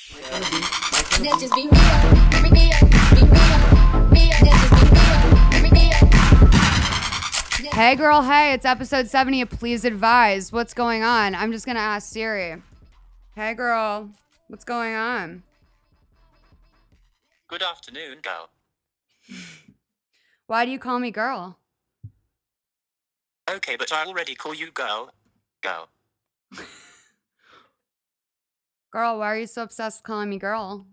That just be real, real, that just be real, real. Hey girl, hey, it's episode 70 of Please Advise. What's going on? I'm just gonna ask Siri. Hey girl, what's going on? Good afternoon, girl. Why do you call me girl? Okay, but I already call you girl. Girl. Girl, why are you so obsessed with calling me girl?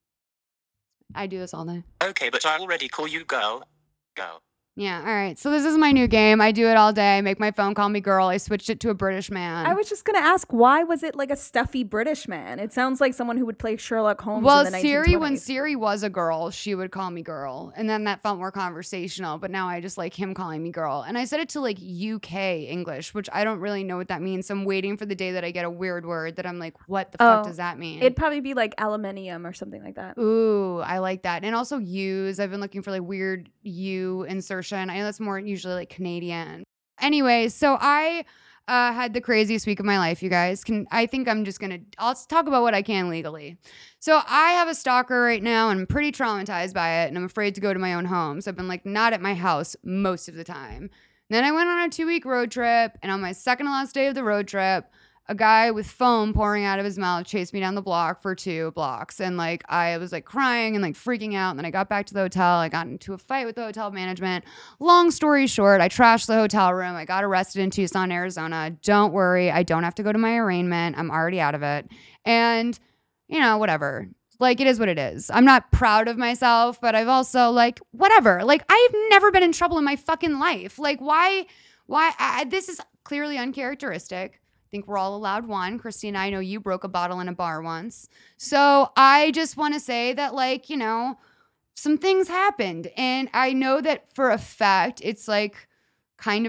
I do this all day. Okay, but I already call you girl. Girl. Yeah, all right. So this is my new game. I do it all day. Make my phone call me girl. I switched it to a British man. I was just going to ask, why was it like a stuffy British man? It sounds like someone who would play Sherlock Holmes Well, in the 1920s. Siri, when Siri was a girl, she would call me girl. And then that felt more conversational. But now I just like him calling me girl. And I set it to like UK English, which I don't really know what that means. So I'm waiting for the day that I get a weird word that I'm like, what the fuck does that mean? It'd probably be like aluminium or something like that. Ooh, I like that. And also U's. I've been looking for like weird U insertion. I know that's more usually like Canadian. Anyway, so I had the craziest week of my life, you guys. I'll talk about what I can legally. So I have a stalker right now and I'm pretty traumatized by it and I'm afraid to go to my own home. So I've been like not at my house most of the time. Then I went on a 2-week road trip and on my second to last day of the road trip, a guy with foam pouring out of his mouth chased me down the block for 2 blocks. And like, I was like crying and like freaking out. And then I got back to the hotel. I got into a fight with the hotel management. Long story short, I trashed the hotel room. I got arrested in Tucson, Arizona. Don't worry. I don't have to go to my arraignment. I'm already out of it. And you know, whatever. Like, it is what it is. I'm not proud of myself, but I've also like, whatever. Like, I've never been in trouble in my fucking life. Like, why, this is clearly uncharacteristic. I think we're all allowed one. Christina, I know you broke a bottle in a bar once. So I just want to say that, like, you know, some things happened. And I know that for a fact, it's like kind of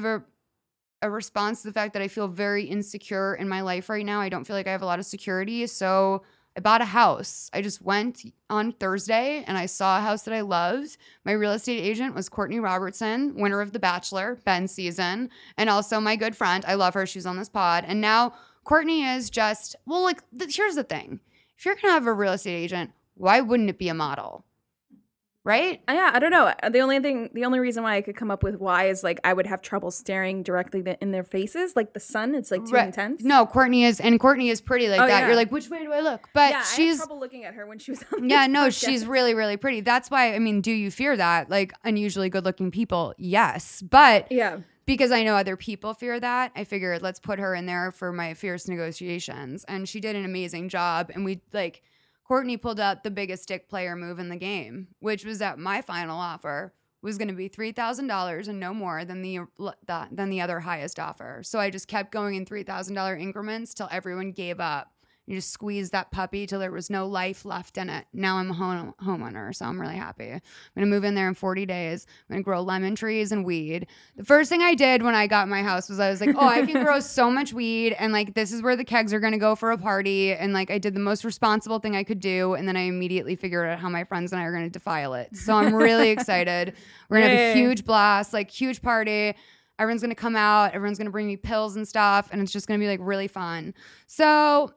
a response to the fact that I feel very insecure in my life right now. I don't feel like I have a lot of security. So I bought a house. I just went on Thursday and I saw a house that I loved. My real estate agent was Courtney Robertson, winner of The Bachelor, Ben season, and also my good friend. I love her. She's on this pod. And now Courtney is just, well, like, here's the thing. If you're going to have a real estate agent, why wouldn't it be a model? Right? Yeah, I don't know. The only reason why I could come up with why is like I would have trouble staring directly in their faces. Like the sun, it's like too intense. No, Courtney is pretty like that. Yeah. You're like, which way do I look? But yeah, she's I had trouble looking at her when she was on yeah, this no, podcast. she's really, really pretty. That's why, I mean, do you fear that? Like unusually good looking people? Yes. But yeah. because I know other people fear that, I figured let's put her in there for my fierce negotiations. And she did an amazing job. And we like, Courtney pulled out the biggest stick player move in the game, which was that my final offer was going to be $3,000 and no more than the other highest offer. So I just kept going in $3,000 increments till everyone gave up. You just squeezed that puppy till there was no life left in it. Now I'm a homeowner, so I'm really happy. I'm going to move in there in 40 days. I'm going to grow lemon trees and weed. The first thing I did when I got my house was I was like, oh, I can grow so much weed. And like, this is where the kegs are going to go for a party. And like, I did the most responsible thing I could do. And then I immediately figured out how my friends and I are going to defile it. So I'm really excited. We're going to have a huge blast, like huge party. Everyone's going to come out. Everyone's going to bring me pills and stuff. And it's just going to be like really fun. So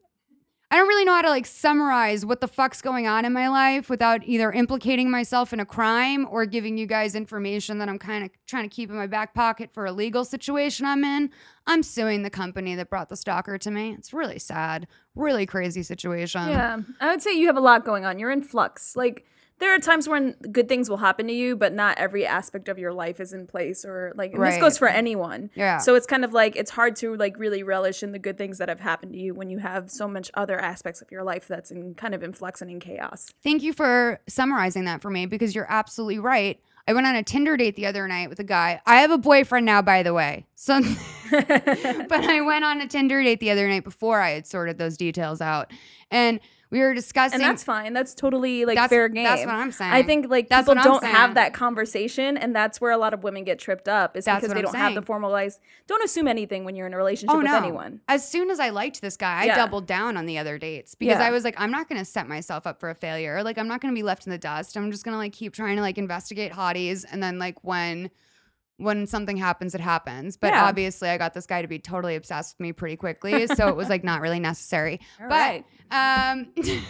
I don't really know how to like summarize what the fuck's going on in my life without either implicating myself in a crime or giving you guys information that I'm kind of trying to keep in my back pocket for a legal situation I'm in. I'm suing the company that brought the stalker to me. It's really sad, really crazy situation. Yeah, I would say you have a lot going on. You're in flux. Like, there are times when good things will happen to you, but not every aspect of your life is in place, or like, and this goes for anyone. Yeah. So it's kind of like, it's hard to like really relish in the good things that have happened to you when you have so much other aspects of your life that's in kind of in flux and in chaos. Thank you for summarizing that for me, because you're absolutely right. I went on a Tinder date the other night with a guy. I have a boyfriend now, by the way. So, but I went on a Tinder date the other night before I had sorted those details out. And we were discussing. And that's fine. That's totally like fair game. That's what I'm saying. I think like that's people don't have that conversation, and that's where a lot of women get tripped up. Is because they don't have the formalized. Don't assume anything when you're in a relationship with anyone. As soon as I liked this guy, I doubled down on the other dates because I was like, I'm not going to set myself up for a failure. Like, I'm not going to be left in the dust. I'm just going to like keep trying to like investigate hotties, and then like when when something happens, it happens. But Yeah. obviously I got this guy to be totally obsessed with me pretty quickly. So it was like not really necessary. All But right.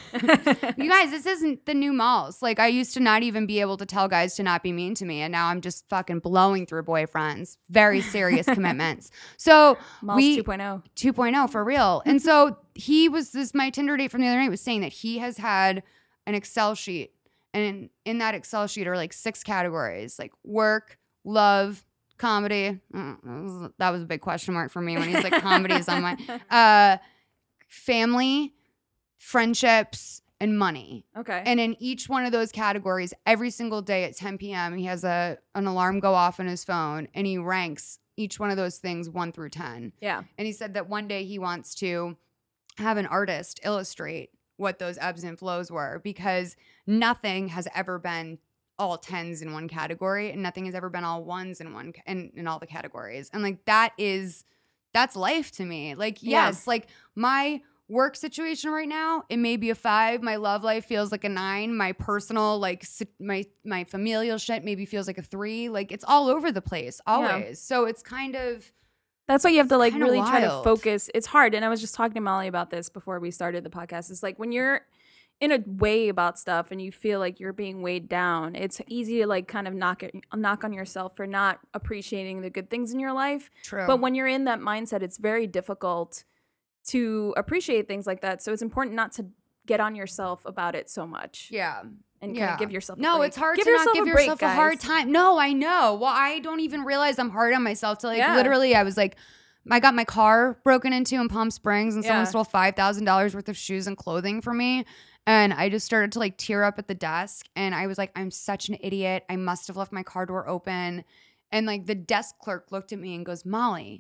you guys, this isn't the new malls. Like I used to not even be able to tell guys to not be mean to me. And now I'm just fucking blowing through boyfriends. Very serious commitments. So Malls we 2.0. 2.0 for real. And so my Tinder date from the other night was saying that he has had an Excel sheet. And in that Excel sheet are like 6 categories, like work, love, comedy. That was a big question mark for me when he's like comedies on my family, friendships, and money. Okay. And in each one of those categories, every single day at 10 p.m., he has an alarm go off on his phone and he ranks each one of those things 1 through 10. Yeah. And he said that one day he wants to have an artist illustrate what those ebbs and flows were, because nothing has ever been all 10s in one category and nothing has ever been all 1s in all the categories. And like that's life to me. Like, yes, like my work situation right now, it may be a 5. My love life feels like a 9. My personal, like my familial shit maybe feels like a 3. Like it's all over the place always. Yeah. So it's kind of That's why you have to like kinda really try to wild. focus. It's hard. And I was just talking to Molly about this before we started the podcast. It's like when you're in a way about stuff and you feel like you're being weighed down, it's easy to like kind of knock on yourself for not appreciating the good things in your life. true. But when you're in that mindset, it's very difficult to appreciate things like that. So it's important not to get on yourself about it so much. yeah. And kind Yeah. of give yourself a No, break. it's hard Give to not yourself give a break, yourself a hard guys. time. No, I know. Well, I don't even realize I'm hard on myself till like Yeah. literally I was like, I got my car broken into in Palm Springs and someone Yeah. stole $5,000 worth of shoes and clothing from me. And I just started to like tear up at the desk. And I was like, I'm such an idiot. I must have left my car door open. And like the desk clerk looked at me and goes, Molly,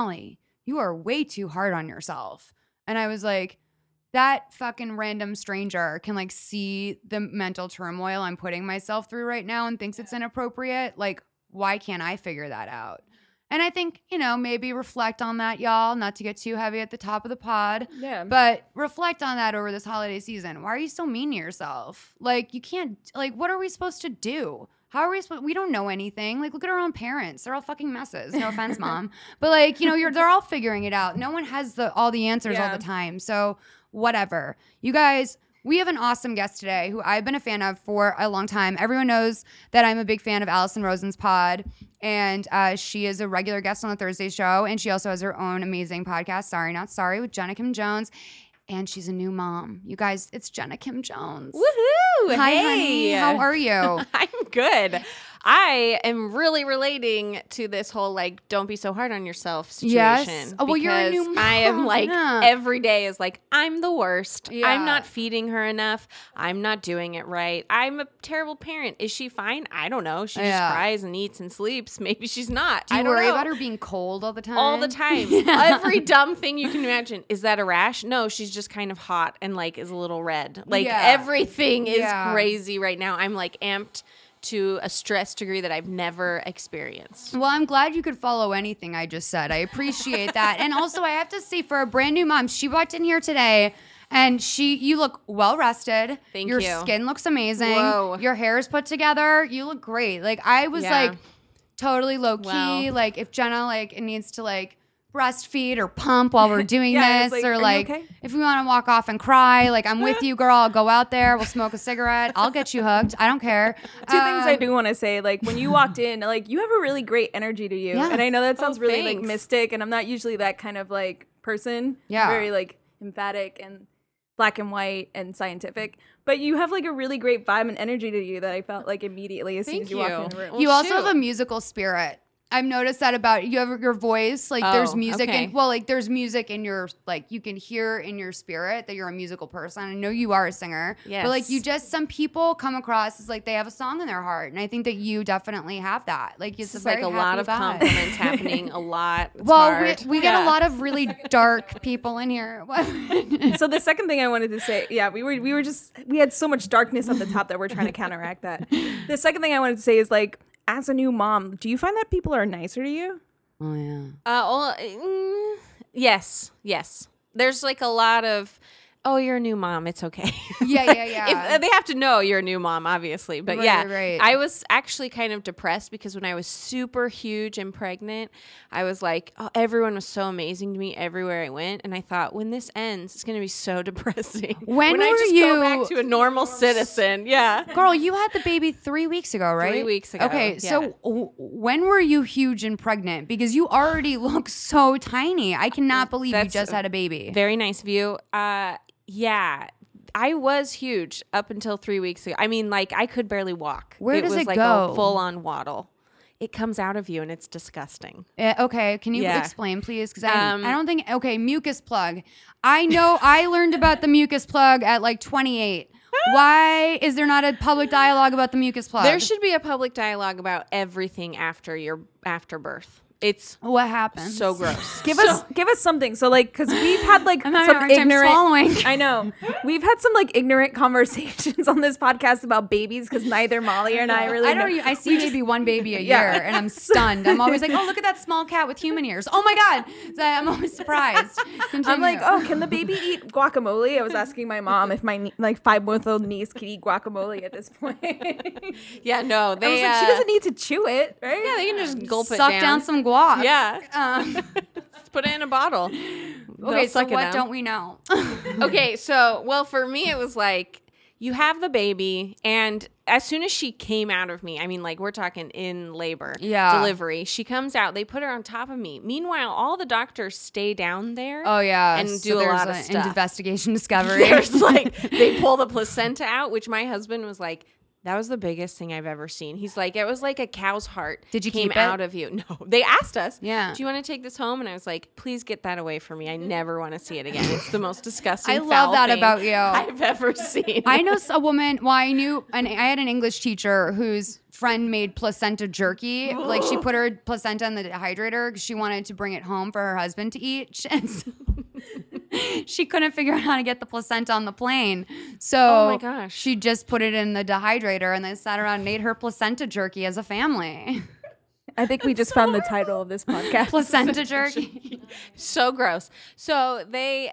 you are way too hard on yourself. And I was like, that fucking random stranger can like see the mental turmoil I'm putting myself through right now and thinks it's inappropriate. Like, why can't I figure that out? And I think, maybe reflect on that, y'all, not to get too heavy at the top of the pod, Yeah. but reflect on that over this holiday season. Why are you so mean to yourself? Like, you can't, like, what are we supposed to do? How are we supposed, we don't know anything. Like, look at our own parents. They're all fucking messes. No offense, mom. But like, they're all figuring it out. No one has all the answers all Yeah. the time. So whatever. You guys, we have an awesome guest today who I've been a fan of for a long time. Everyone knows that I'm a big fan of Allison Rosen's pod, and she is a regular guest on the Thursday show, and she also has her own amazing podcast, Sorry Not Sorry, with Jenna Kim Jones, and she's a new mom. You guys, it's Jenna Kim Jones. Woohoo! Hi, Hey. honey. How are you? I'm good. I am really relating to this whole like don't be so hard on yourself situation. Yes. Oh, well, you're a because new I am mom. like Yeah. every day is like I'm the worst. Yeah. I'm not feeding her enough. I'm not doing it right. I'm a terrible parent. Is she fine? I don't know. She Yeah. just cries and eats and sleeps. Maybe she's not. Do you I don't worry know. about her being cold all the time? All the time. Every dumb thing you can imagine. Is that a rash? No, she's just kind of hot and like is a little red. Like Yeah. everything is Yeah. crazy right now. I'm like amped to a stress degree that I've never experienced. Well, I'm glad you could follow anything I just said. I appreciate that. And also, I have to say, for a brand new mom, she walked in here today and you look well rested. Thank Your you. skin looks amazing. Whoa. Your hair is put together. You look great. Like, I was Yeah. like totally low key. Wow. Like, if Jenna needs to breastfeed or pump while we're doing Yeah, this, it's or are you okay? if we want to walk off and cry, I'm with you, girl. I'll go out there. We'll smoke a cigarette. I'll get you hooked. I don't care. Two things I do want to say, when you walked in, you have a really great energy to you. Yeah. And I know that sounds really thanks. mystic, and I'm not usually that kind of person. Yeah. Very emphatic and black and white and scientific. But you have a really great vibe and energy to you that I felt immediately as soon Thank as you walked you. in the room. Well, You also shoot. have a musical spirit. I've noticed that about you. Have your voice, there's Oh, music okay. there's music in your you can hear in your spirit that you're a musical person. I know you are a singer, but Yes. you just some people come across as they have a song in their heart, and I think that you definitely have that. It's It's a like very a lot happy of vibe. compliments happening a lot. It's Well, hard. we get a Yeah. lot of really dark people in here. So the second thing I wanted to say, we had so much darkness at the top that we're trying to counteract that. The second thing I wanted to say is as a new mom, do you find that people are nicer to you? Oh yeah. Yes. There's a lot of oh, you're a new mom. It's okay. Yeah. If, they have to know you're a new mom, obviously. But Right. I was actually kind of depressed because when I was super huge and pregnant, I was like, oh, everyone was so amazing to me everywhere I went. And I thought, when this ends, it's going to be so depressing. When I were just you- go back to a normal citizen. Yeah. Girl, you had the baby 3 weeks ago, right? 3 weeks ago, Okay, yeah. so when were you huge and pregnant? Because you already look so tiny. I cannot believe you That's just had a baby. Very nice view. Yeah. I was huge up until 3 weeks ago. I mean, like, I could barely walk. Where does was it like go? a full-on waddle. It comes out of you, and it's disgusting. Okay, can you Yeah. explain, please? Because I Um, don't think. Okay, mucus plug. I know. I learned about the mucus plug at like 28. Why is there not a public dialogue about the mucus plug? There should be a public dialogue about everything after birth. It's What happens? so gross. Give us something. So like, because we've had like I'm having a some hard time ignorant. swallowing. I know we've had some like ignorant conversations on this podcast about babies because neither Molly and I really. I don't. know. I see maybe one baby a Yeah. year, and I'm stunned. I'm always like, "Oh, look at that small cat with human ears! Oh my god!" So I'm always surprised. I'm like, Continue. oh, can the baby eat guacamole? I was asking my mom if my like 5-month-old niece could eat guacamole at this point. Yeah, no, I was they. like, she doesn't need to chew it, right? Yeah, they can just gulp it suck down. down some guac. Yeah, Um, just put it in a bottle. okay, They'll so suck it what down. don't we know? Okay, so well, for me, it was like you have the baby, and as soon as she came out of me, I mean, like we're talking in labor, Yeah. delivery. She comes out. They put her on top of me. Meanwhile, all the doctors stay down there. Oh yeah, And so do a there's lot of an stuff. investigation discovery. There's like they pull the placenta out, which my husband was like, that was the biggest thing I've ever seen. He's like, it was like a cow's heart. Did you came keep it? out of you? No, they asked us. Yeah. Do you want to take this home? And I was like, please get that away from me. I never want to see it again. It's the most disgusting. I love foul that thing about you. I've ever seen. I know a woman. Well, I had an English teacher whose friend made placenta jerky. Like she put her placenta in the dehydrator because she wanted to bring it home for her husband to eat. And so she couldn't figure out how to get the placenta on the plane. So Oh my gosh. she just put it in the dehydrator and they sat around and ate her placenta jerky as a family. I think we just found the title of this podcast. Placenta jerky. So gross. So they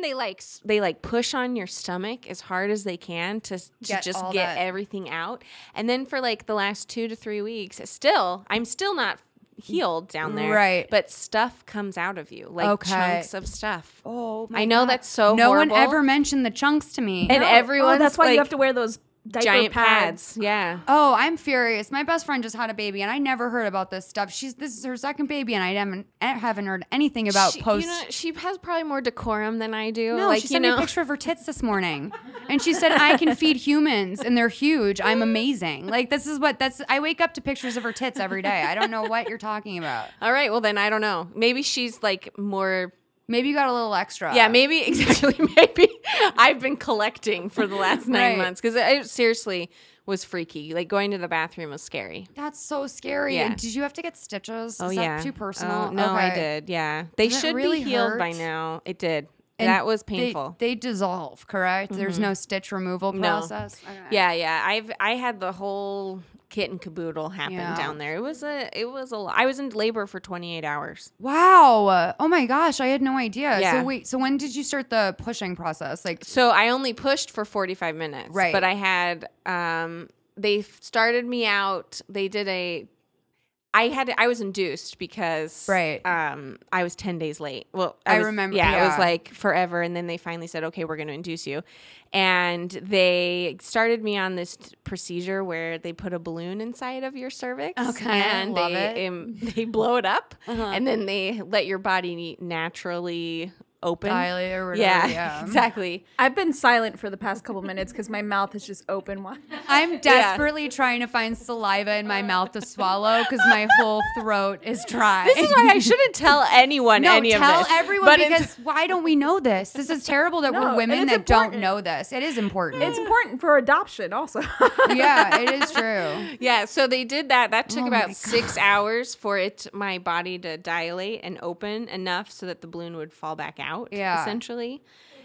push on your stomach as hard as they can to Get just all get that- everything out. And then for like the last 2 to 3 weeks, I'm still not healed down there. Right. But stuff comes out of you, like Okay. chunks of stuff. Oh, I know that's so no horrible. one ever mentioned the chunks to me. And Oh, everyone's that's why like you have to wear those diaper giant pads. pads. Yeah. Oh, I'm furious. My best friend just had a baby, and I never heard about this stuff. This is her second baby, and I haven't heard anything about she, post. You know, she has probably more decorum than I do. No, like, she sent me a picture of her tits this morning, and she said, "I can feed humans, and they're huge. I'm amazing." Like I wake up to pictures of her tits every day. I don't know what you're talking about. All right. Well, then I don't know. Maybe she's like more. Maybe you got a little extra. Yeah, maybe exactly. Maybe I've been collecting for the last 9 Right. months because it seriously was freaky. Like going to the bathroom was scary. That's so scary. Yeah. Did you have to get stitches? Oh Is yeah, that too personal? Oh, no, I Okay. did. Yeah, they Does it should really be healed by hurt? now. It did. And that was painful. They dissolve, correct? There's no stitch removal No. process. Okay. Yeah. I had the whole kit and caboodle happen Yeah. down there. It was a lot. I was in labor for 28 hours. Wow. Oh my gosh, I had no idea. Yeah. So wait, so when did you start the pushing process? Like So I only pushed for 45 minutes. Right. But I had they started me out. They did I was induced because Right. I was 10 days late. Well, I was- remember, Yeah, it yeah. was like forever. And then they finally said, okay, we're going to induce you. And they started me on this procedure where they put a balloon inside of your cervix. Okay, And love they blow it up. Uh-huh. And then they let your body naturally open. dilate or whatever. Yeah, Yeah. exactly. I've been silent for the past couple minutes because my mouth is just open wide. I'm desperately trying to find saliva in my mouth to swallow because my whole throat is dry. This is why I shouldn't tell anyone no, any of tell this. everyone But it's- because why don't we know this? This is terrible that No, we're and women it's that don't important. know this. It is important. It's important for adoption also. yeah, it is true. yeah, so they did that. That took Oh my about 6 hours for my body to dilate and open enough so that the balloon would fall back out, Yeah. essentially.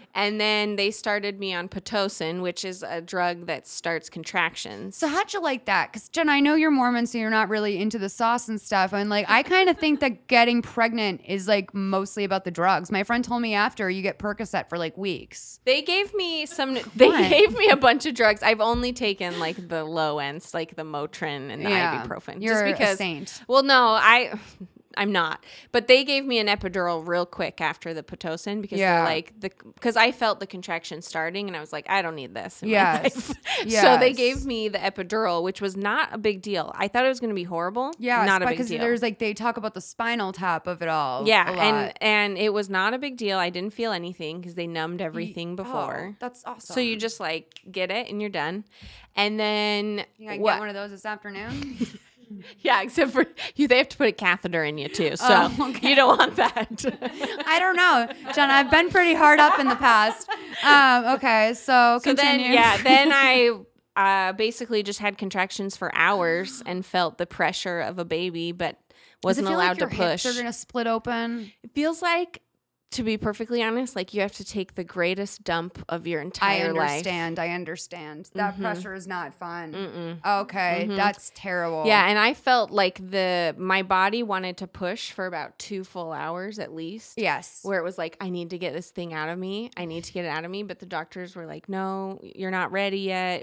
And then they started me on Pitocin, which is a drug that starts contractions. So how'd you like that? Because Jen, I know you're Mormon, so you're not really into the sauce and stuff. And like, I kind of think that getting pregnant is like mostly about the drugs. My friend told me after you get Percocet for like weeks. They gave me gave me a bunch of drugs. I've only taken like the low ends, like the Motrin and the ibuprofen. You're just because, a saint. Well, no, I'm not. But they gave me an epidural real quick after the Pitocin because they're like because I felt the contraction starting and I was like, I don't need this. In my life. So they gave me the epidural, which was not a big deal. I thought it was going to be horrible. Yeah, not a big deal. Because there's like they talk about the spinal tap of it all. Yeah, and it was not a big deal. I didn't feel anything because they numbed everything before. Oh, that's awesome. So you just like get it and you're done. And then you get one of those this afternoon. Yeah, except for they have to put a catheter in you too, so you don't want that. I don't know, Jen. I've been pretty hard up in the past. Okay, so continue. Then I basically just had contractions for hours and felt the pressure of a baby, but wasn't allowed to push. Your hips are gonna split open. It feels like, to be perfectly honest, like you have to take the greatest dump of your entire life. I understand. That pressure is not fun. Okay, that's terrible. Yeah, and I felt like my body wanted to push for about 2 full hours at least. Yes. Where it was like, I need to get this thing out of me. I need to get it out of me. But the doctors were like, no, you're not ready yet.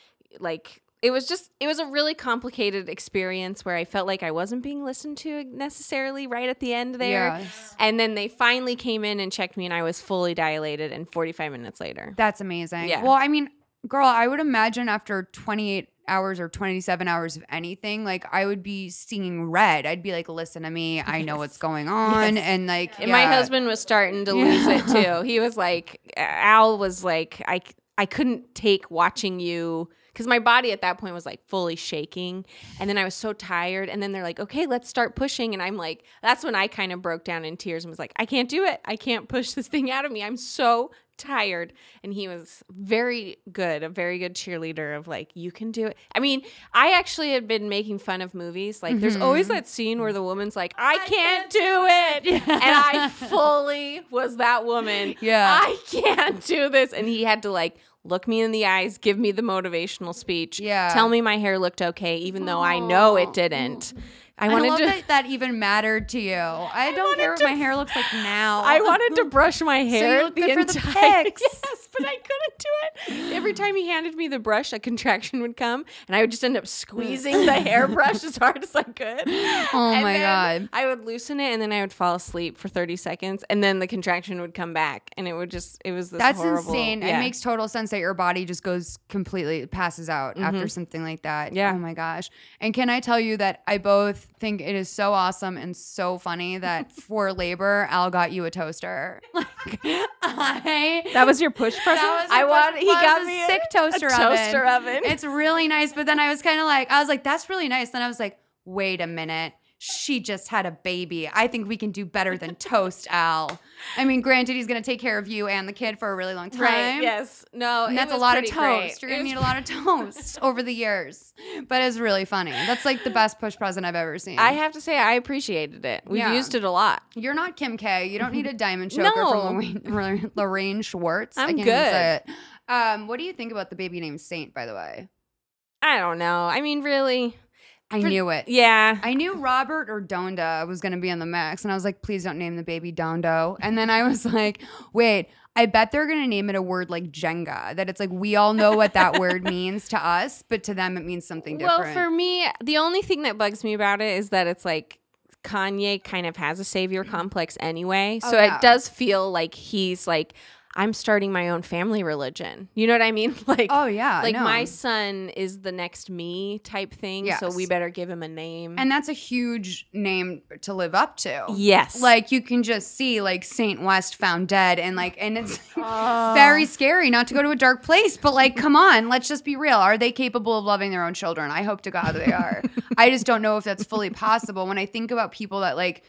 It was a really complicated experience where I felt like I wasn't being listened to necessarily right at the end there. Yes. And then they finally came in and checked me and I was fully dilated and 45 minutes later. That's amazing. Yeah. Well, I mean, girl, I would imagine after 28 hours or 27 hours of anything, like I would be seeing red. I'd be like, listen to me. I know what's going on. And like, and my husband was starting to lose it too. He was like, Al was like, I couldn't take watching you. Because my body at that point was like fully shaking. And then I was so tired. And then they're like, okay, let's start pushing. And I'm like, that's when I kind of broke down in tears and was like, I can't do it. I can't push this thing out of me. I'm so tired. And he was a very good cheerleader of like, you can do it. I mean, I actually had been making fun of movies. Like there's always that scene where the woman's like, I can't do it. Yeah. And I fully was that woman. Yeah. I can't do this. And he had to like, look me in the eyes, give me the motivational speech, tell me my hair looked okay, even though I know it didn't. I love that even mattered to you. I don't care what my hair looks like now. I wanted to brush my hair. So you look good for the pics. Yes, but I couldn't do it. Every time he handed me the brush, a contraction would come, and I would just end up squeezing the hairbrush as hard as I could. Oh my God. I would loosen it, and then I would fall asleep for 30 seconds, and then the contraction would come back, and it was this That's horrible. Insane. Yeah. It makes total sense that your body just passes out after something like that. Yeah. Oh my gosh. And can I tell you that I both think it is so awesome and so funny that for labor, Al got you a toaster. That was your push present? He got me a sick toaster oven. It's really nice. But then I was like, that's really nice. Then I was like, wait a minute. She just had a baby. I think we can do better than toast, Al. I mean, granted, he's going to take care of you and the kid for a really long time. Right, yes. No, and that's a lot of toast. You're going to need a lot of toast over the years. But it's really funny. That's like the best push present I've ever seen. I have to say, I appreciated it. We've used it a lot. You're not Kim K. You don't need a diamond choker from Lorraine Schwartz. I'm good. Say it. What do you think about the baby named Saint, by the way? I don't know. I mean, really... I knew it. Yeah. I knew Robert or Donda was going to be in the mix. And I was like, please don't name the baby Dondo. And then I was like, wait, I bet they're going to name it a word like Jenga. That it's like, we all know what that word means to us, but to them it means something different. Well, for me, the only thing that bugs me about it is that it's like Kanye kind of has a savior complex anyway. So it does feel like he's like, I'm starting my own family religion. You know what I mean? Like, my son is the next me type thing. Yes. So we better give him a name. And that's a huge name to live up to. Yes. Like you can just see like Saint West found dead and it's very scary not to go to a dark place. But like, come on, let's just be real. Are they capable of loving their own children? I hope to God they are. I just don't know if that's fully possible. When I think about people that like,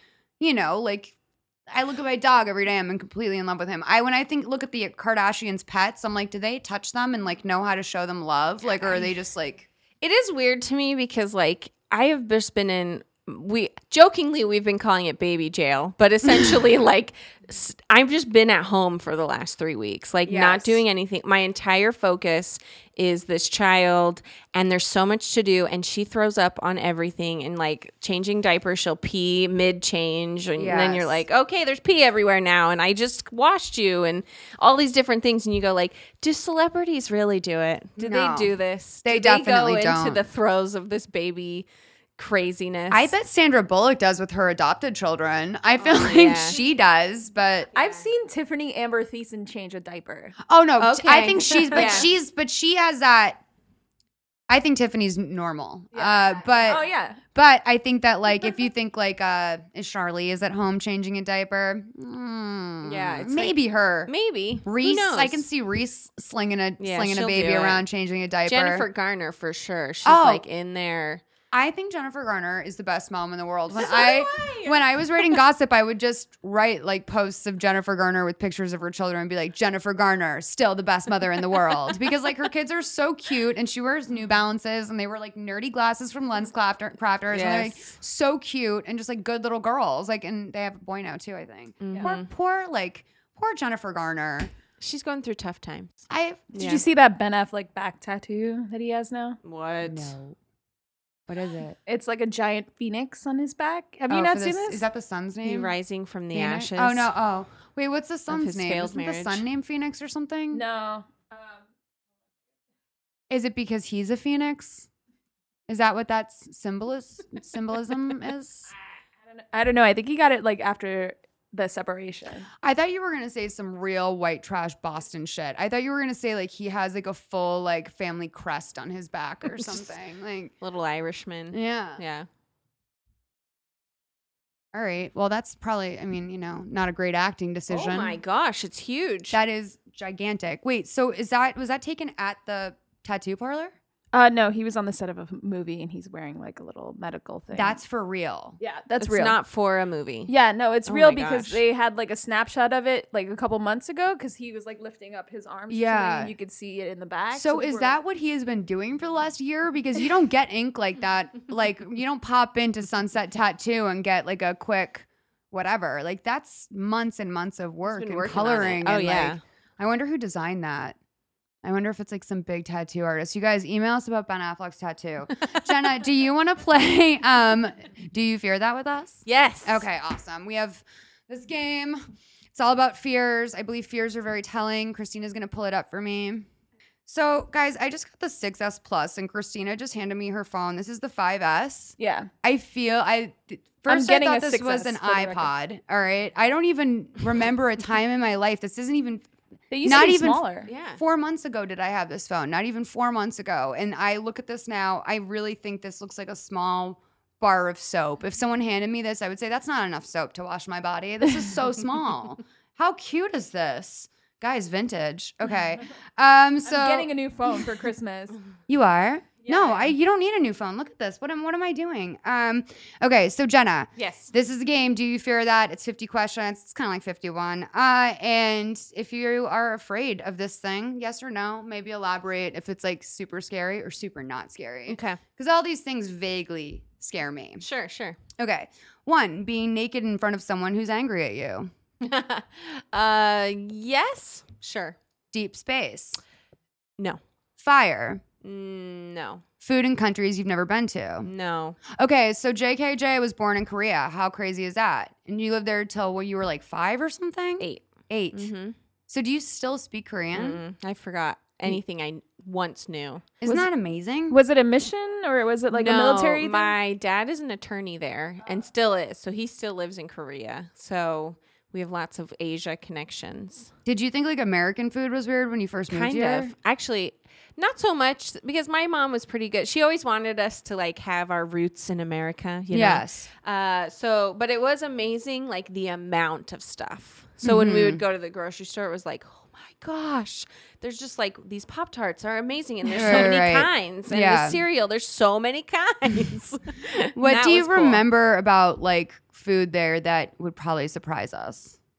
I look at my dog every day. I'm completely in love with him. When I look at the Kardashians' pets, I'm like, do they touch them and like know how to show them love? Like, or are they just like? It is weird to me because like I have just been in we've been calling it baby jail, but essentially like I've just been at home for the last 3 weeks, like not Yes. doing anything. My entire focus is this child, and there's so much to do, and she throws up on everything, and like changing diapers, she'll pee mid change, and then you're Yes. like, okay, there's pee everywhere now, and I just washed you, and all these different things, and you go like, do celebrities really do it? Do No. they do this? They do definitely they go into don't. the throes of this baby craziness? I bet Sandra Bullock does with her adopted children. I feel like yeah. she does, but I've seen Tiffany Amber Thiessen change a diaper. oh no, I Okay. think she's, but Yeah. she has that. I think Tiffany's normal, but Oh yeah. but I think that like if you think like is Charlize at home changing a diaper? Yeah, it's maybe her. maybe Who Reese, knows? I can see Reese slinging a Yeah, she'll baby do it. around, changing a diaper. Jennifer Garner for sure. She's Oh. like in there. I think Jennifer Garner is the best mom in the world. When So do I. when I was writing gossip, I would just write like posts of Jennifer Garner with pictures of her children and be like, Jennifer Garner, still the best mother in the world. Because like her kids are so cute and she wears New Balances and they were like nerdy glasses from Lens Crafters. And they're like Yes. so cute and just like good little girls. Like, and they have a boy now too, I think. Poor Jennifer Garner. She's going through tough times. Did you see that Ben Affleck back tattoo that he has now? What? No. What is it? It's like a giant phoenix on his back. Have you Oh, not for seen this? Is that the son's He name? rising from the Phoenix? ashes. Oh no! Oh wait, what's the son's his name? failed Isn't the marriage. son named Phoenix or something? No. Is it because he's a phoenix? Is that what that symbolism is? I don't know. I think he got it like after the separation. I thought you were gonna say some real white trash Boston shit. I thought you were gonna say like he has like a full like family crest on his back or something. Like Little Irishman. yeah. Yeah. All right. Well, that's probably. I mean, not a great acting decision. Oh my gosh, it's huge. That is gigantic. Wait. So was that taken at the tattoo parlor? No, he was on the set of a movie and he's wearing like a little medical thing. That's for real. yeah, that's it's real. not for a movie. Yeah, no, it's Oh real my because gosh. they had like a snapshot of it like a couple months ago because he was like lifting up his arms. or something, Yeah. and you could see it in the back. So people is were that what he has been doing for the last year? Because you don't get ink like that. Like you don't pop into Sunset Tattoo and get like a quick whatever. Like that's months and months of work been and working on it. coloring. Oh, and, yeah. like, I wonder who designed that. I wonder if it's like some big tattoo artist. You guys email us about Ben Affleck's tattoo. Jenna, do you want to play Do You Fear That with us? Yes. Okay, awesome. We have this game. It's all about fears. I believe fears are very telling. Christina's going to pull it up for me. So, guys, I just got the 6S Plus, and Christina just handed me her phone. This is the 5S. Yeah. I feel first getting I a thought this was 6S an for the record. iPod. All right, I don't even remember a time in my life. This isn't even They used Not to be even- smaller. Yeah. 4 months ago. Did I have this phone? Not even 4 months ago. And I look at this now. I really think this looks like a small bar of soap. If someone handed me this, I would say that's not enough soap to wash my body. This is so small. How cute is this? Guys, vintage. Okay. So I'm getting a new phone for Christmas. you are? No, Yeah. you don't need a new phone. Look at this. What am I doing? Okay, so Jenna, Yes. this is a game. Do you fear that? It's 50 questions. It's kind of like 51. And if you are afraid of this thing, yes or no, maybe elaborate if it's like super scary or super not scary. Okay. Because all these things vaguely scare me. Sure. Sure. Okay. 1, being naked in front of someone who's angry at you. Yes. Sure. Deep space. No. Fire. No. Food in countries you've never been to. No. Okay, so JKJ was born in Korea. How crazy is that? And you lived there till when you were like 5 or something? 8. 8. Mm-hmm. So do you still speak Korean? I forgot anything I once knew. Isn't Was that amazing? Was it a mission or was it like a military thing? My dad is an attorney there and still is. So he still lives in Korea. So we have lots of Asia connections. Did you think like American food was weird when you first moved Kind here? of. Actually, not so much because my mom was pretty good. She always wanted us to like have our roots in America. You know? Yes. But it was amazing, like the amount of stuff. So when we would go to the grocery store, it was like, oh my gosh, there's just like these Pop-Tarts are amazing. And there's so many Right. kinds. And Yeah. the cereal, there's so many kinds. What That do you was cool. remember about like food there that would probably surprise us?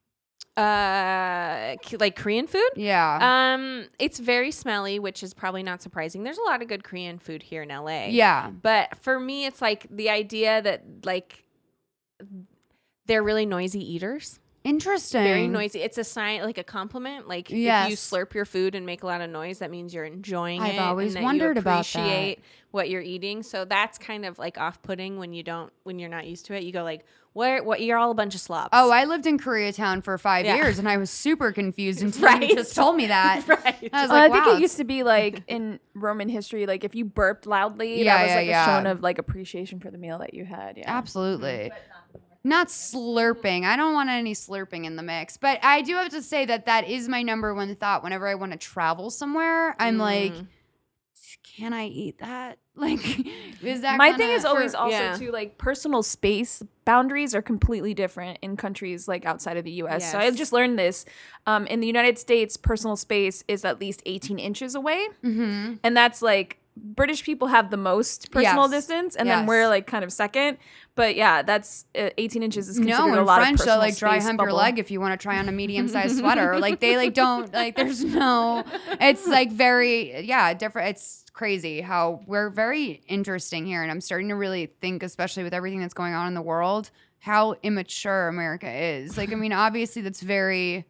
Like Korean food? Yeah. It's very smelly, which is probably not surprising. There's a lot of good Korean food here in LA. Yeah. But for me, it's like the idea that like they're really noisy eaters. Interesting. Very noisy. It's a sign, like a compliment. Like if you Yes. slurp your food and make a lot of noise, that means you're enjoying I've it. always and that wondered you about that. appreciate what you're eating. So that's kind of like off-putting when you're not used to it. You go like, what? You're all a bunch of slobs. Oh, I lived in Koreatown for 5 Yeah. years, and I was super confused until Right. you just told me that. Right. I was I like, think wow, it used to be like in Roman history, like if you burped loudly, Yeah, that was yeah, like yeah. a shown of like appreciation for the meal that you had. Yeah. absolutely. Not slurping. I don't want any slurping in the mix. But I do have to say that is my number one thought whenever I want to travel somewhere. I'm like, can I eat that? Like, is that My thing gonna- is always also yeah. too like personal space boundaries are completely different in countries like outside of the U.S. So I Yes. just learned this. In the United States, personal space is at least 18 inches away, Mhm. and that's like British people have the most personal Yes. distance, and Yes. then we're like kind of second. But yeah, that's 18 inches is considered No, a in lot French of they'll personal like dry space hump your bubble. leg if you want to try on a medium-sized sweater. Like they like don't like there's no it's like very different. It's crazy how we're very interesting here, and I'm starting to really think, especially with everything that's going on in the world, how immature America is. Like I mean, obviously that's very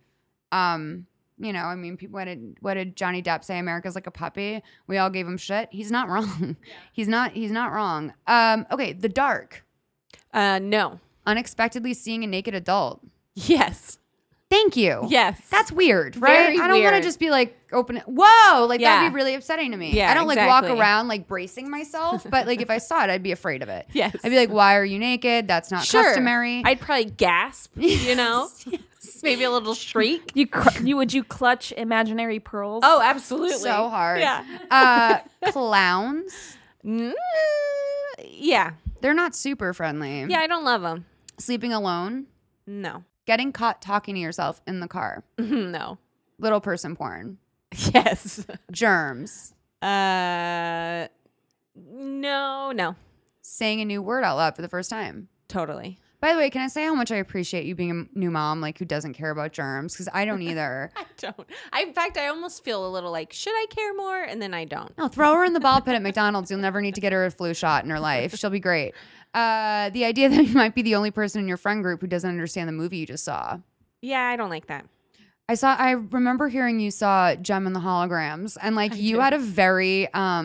I mean, people. What did Johnny Depp say? America's like a puppy. We all gave him shit. He's not wrong. He's not wrong. Okay, The Dark. No. Unexpectedly seeing a naked adult. Yes. Thank you. Yes. That's weird, right? Very I don't want to weird. just be like open it. Whoa, like Yeah. that'd be really upsetting to me. Yeah, I don't like walk exactly. around like bracing myself, but like if I saw it, I'd be afraid of it. Yes. I'd be like, why are you naked? That's not Sure. customary. I'd probably gasp, you know? Maybe a little shriek. Would you clutch imaginary pearls? Oh, absolutely. so hard. Yeah. Clowns. Yeah. They're not super friendly. Yeah, I don't love them. Sleeping alone. No. Getting caught talking to yourself in the car. No. Little person porn. Yes. Germs. No. Saying a new word out loud for the first time. Totally. By the way, can I say how much I appreciate you being a new mom, like who doesn't care about germs? Because I don't either. I don't. In fact, I almost feel a little like, should I care more? And then I don't. No, throw her in the ball pit at McDonald's. You'll never need to get her a flu shot in her life. She'll be great. The idea that you might be the only person in your friend group who doesn't understand the movie you just saw. Yeah, I don't like that. I remember hearing you saw Gem and the Holograms, and like you had a very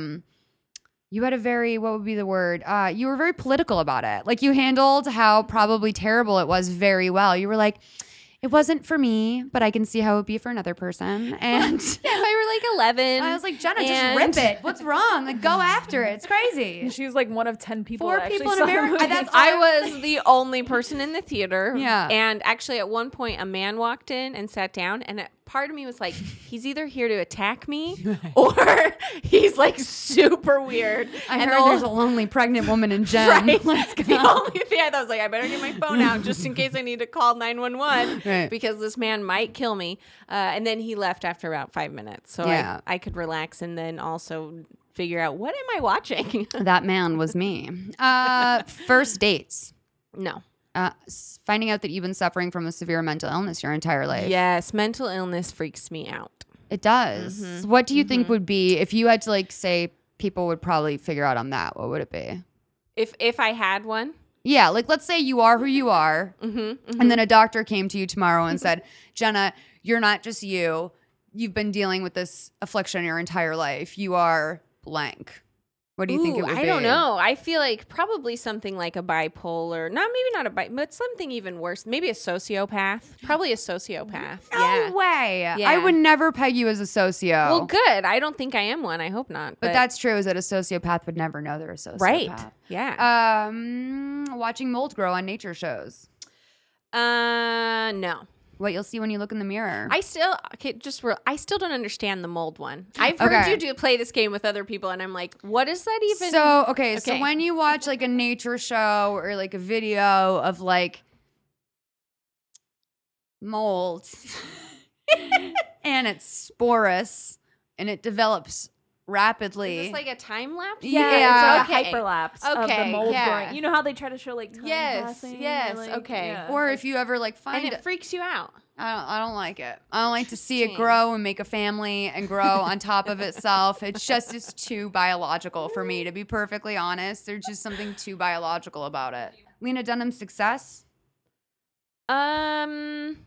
what would be the word? You were very political about it. Like you handled how probably terrible it was very well. You were like, it wasn't for me, but I can see how it would be for another person. And Yeah, if I were like 11. I was like, Jenna, and- just rip it. What's wrong? Like go after it. It's crazy. She was like one of 10 people. 4 that actually people in saw the America. movie. That's I was the only person in the theater. Yeah. And actually, at one point, a man walked in and sat down, and part of me was like, he's either here to attack me or he's like super weird. I And heard the there's a lonely pregnant woman in Gem. Right. Let's go. The only thing I thought was like, I better get my phone out just in case I need to call 911 Right. because this man might kill me. And then he left after about 5 minutes. So Yeah. I could relax and then also figure out, what am I watching? That man was me. First dates. No. Finding out that you've been suffering from a severe mental illness your entire life. Yes, mental illness freaks me out. It does. Mm-hmm. What do you think would be, if you had to like say people would probably figure out on that, what would it be? If I had one, Yeah, like let's say you are who you are, and then a doctor came to you tomorrow and said, Jenna, you're not just you. You've been dealing with this affliction your entire life. You are blank. What do you think it would be? I don't know. I feel like probably something like a bipolar. Maybe not a but something even worse. Maybe a sociopath. Probably a sociopath. No Yeah. way. Yeah. I would never peg you as a socio. Well, good. I don't think I am one. I hope not. but that's true, is that a sociopath would never know they're a sociopath. right. Yeah. Watching mold grow on nature shows. No. What you'll see when you look in the mirror. I still I still don't understand the mold one. I've heard Okay. you play this game with other people, and I'm like, what is that even? So, okay, so Okay. when you watch like a nature show or like a video of like mold and it's sporous and it develops rapidly. Is this like a time lapse? Yeah. It's like Okay. a hyperlapse of the Okay, mold yeah. growing. You know how they try to show like time Yes, passing? yes, or, like, okay. yeah. or if you ever like And find it freaks you out. I don't like it. I don't like to see it Interesting. grow and make a family and grow on top of itself. It's too biological for me, to be perfectly honest. There's just something too biological about it. Lena Dunham's success? Am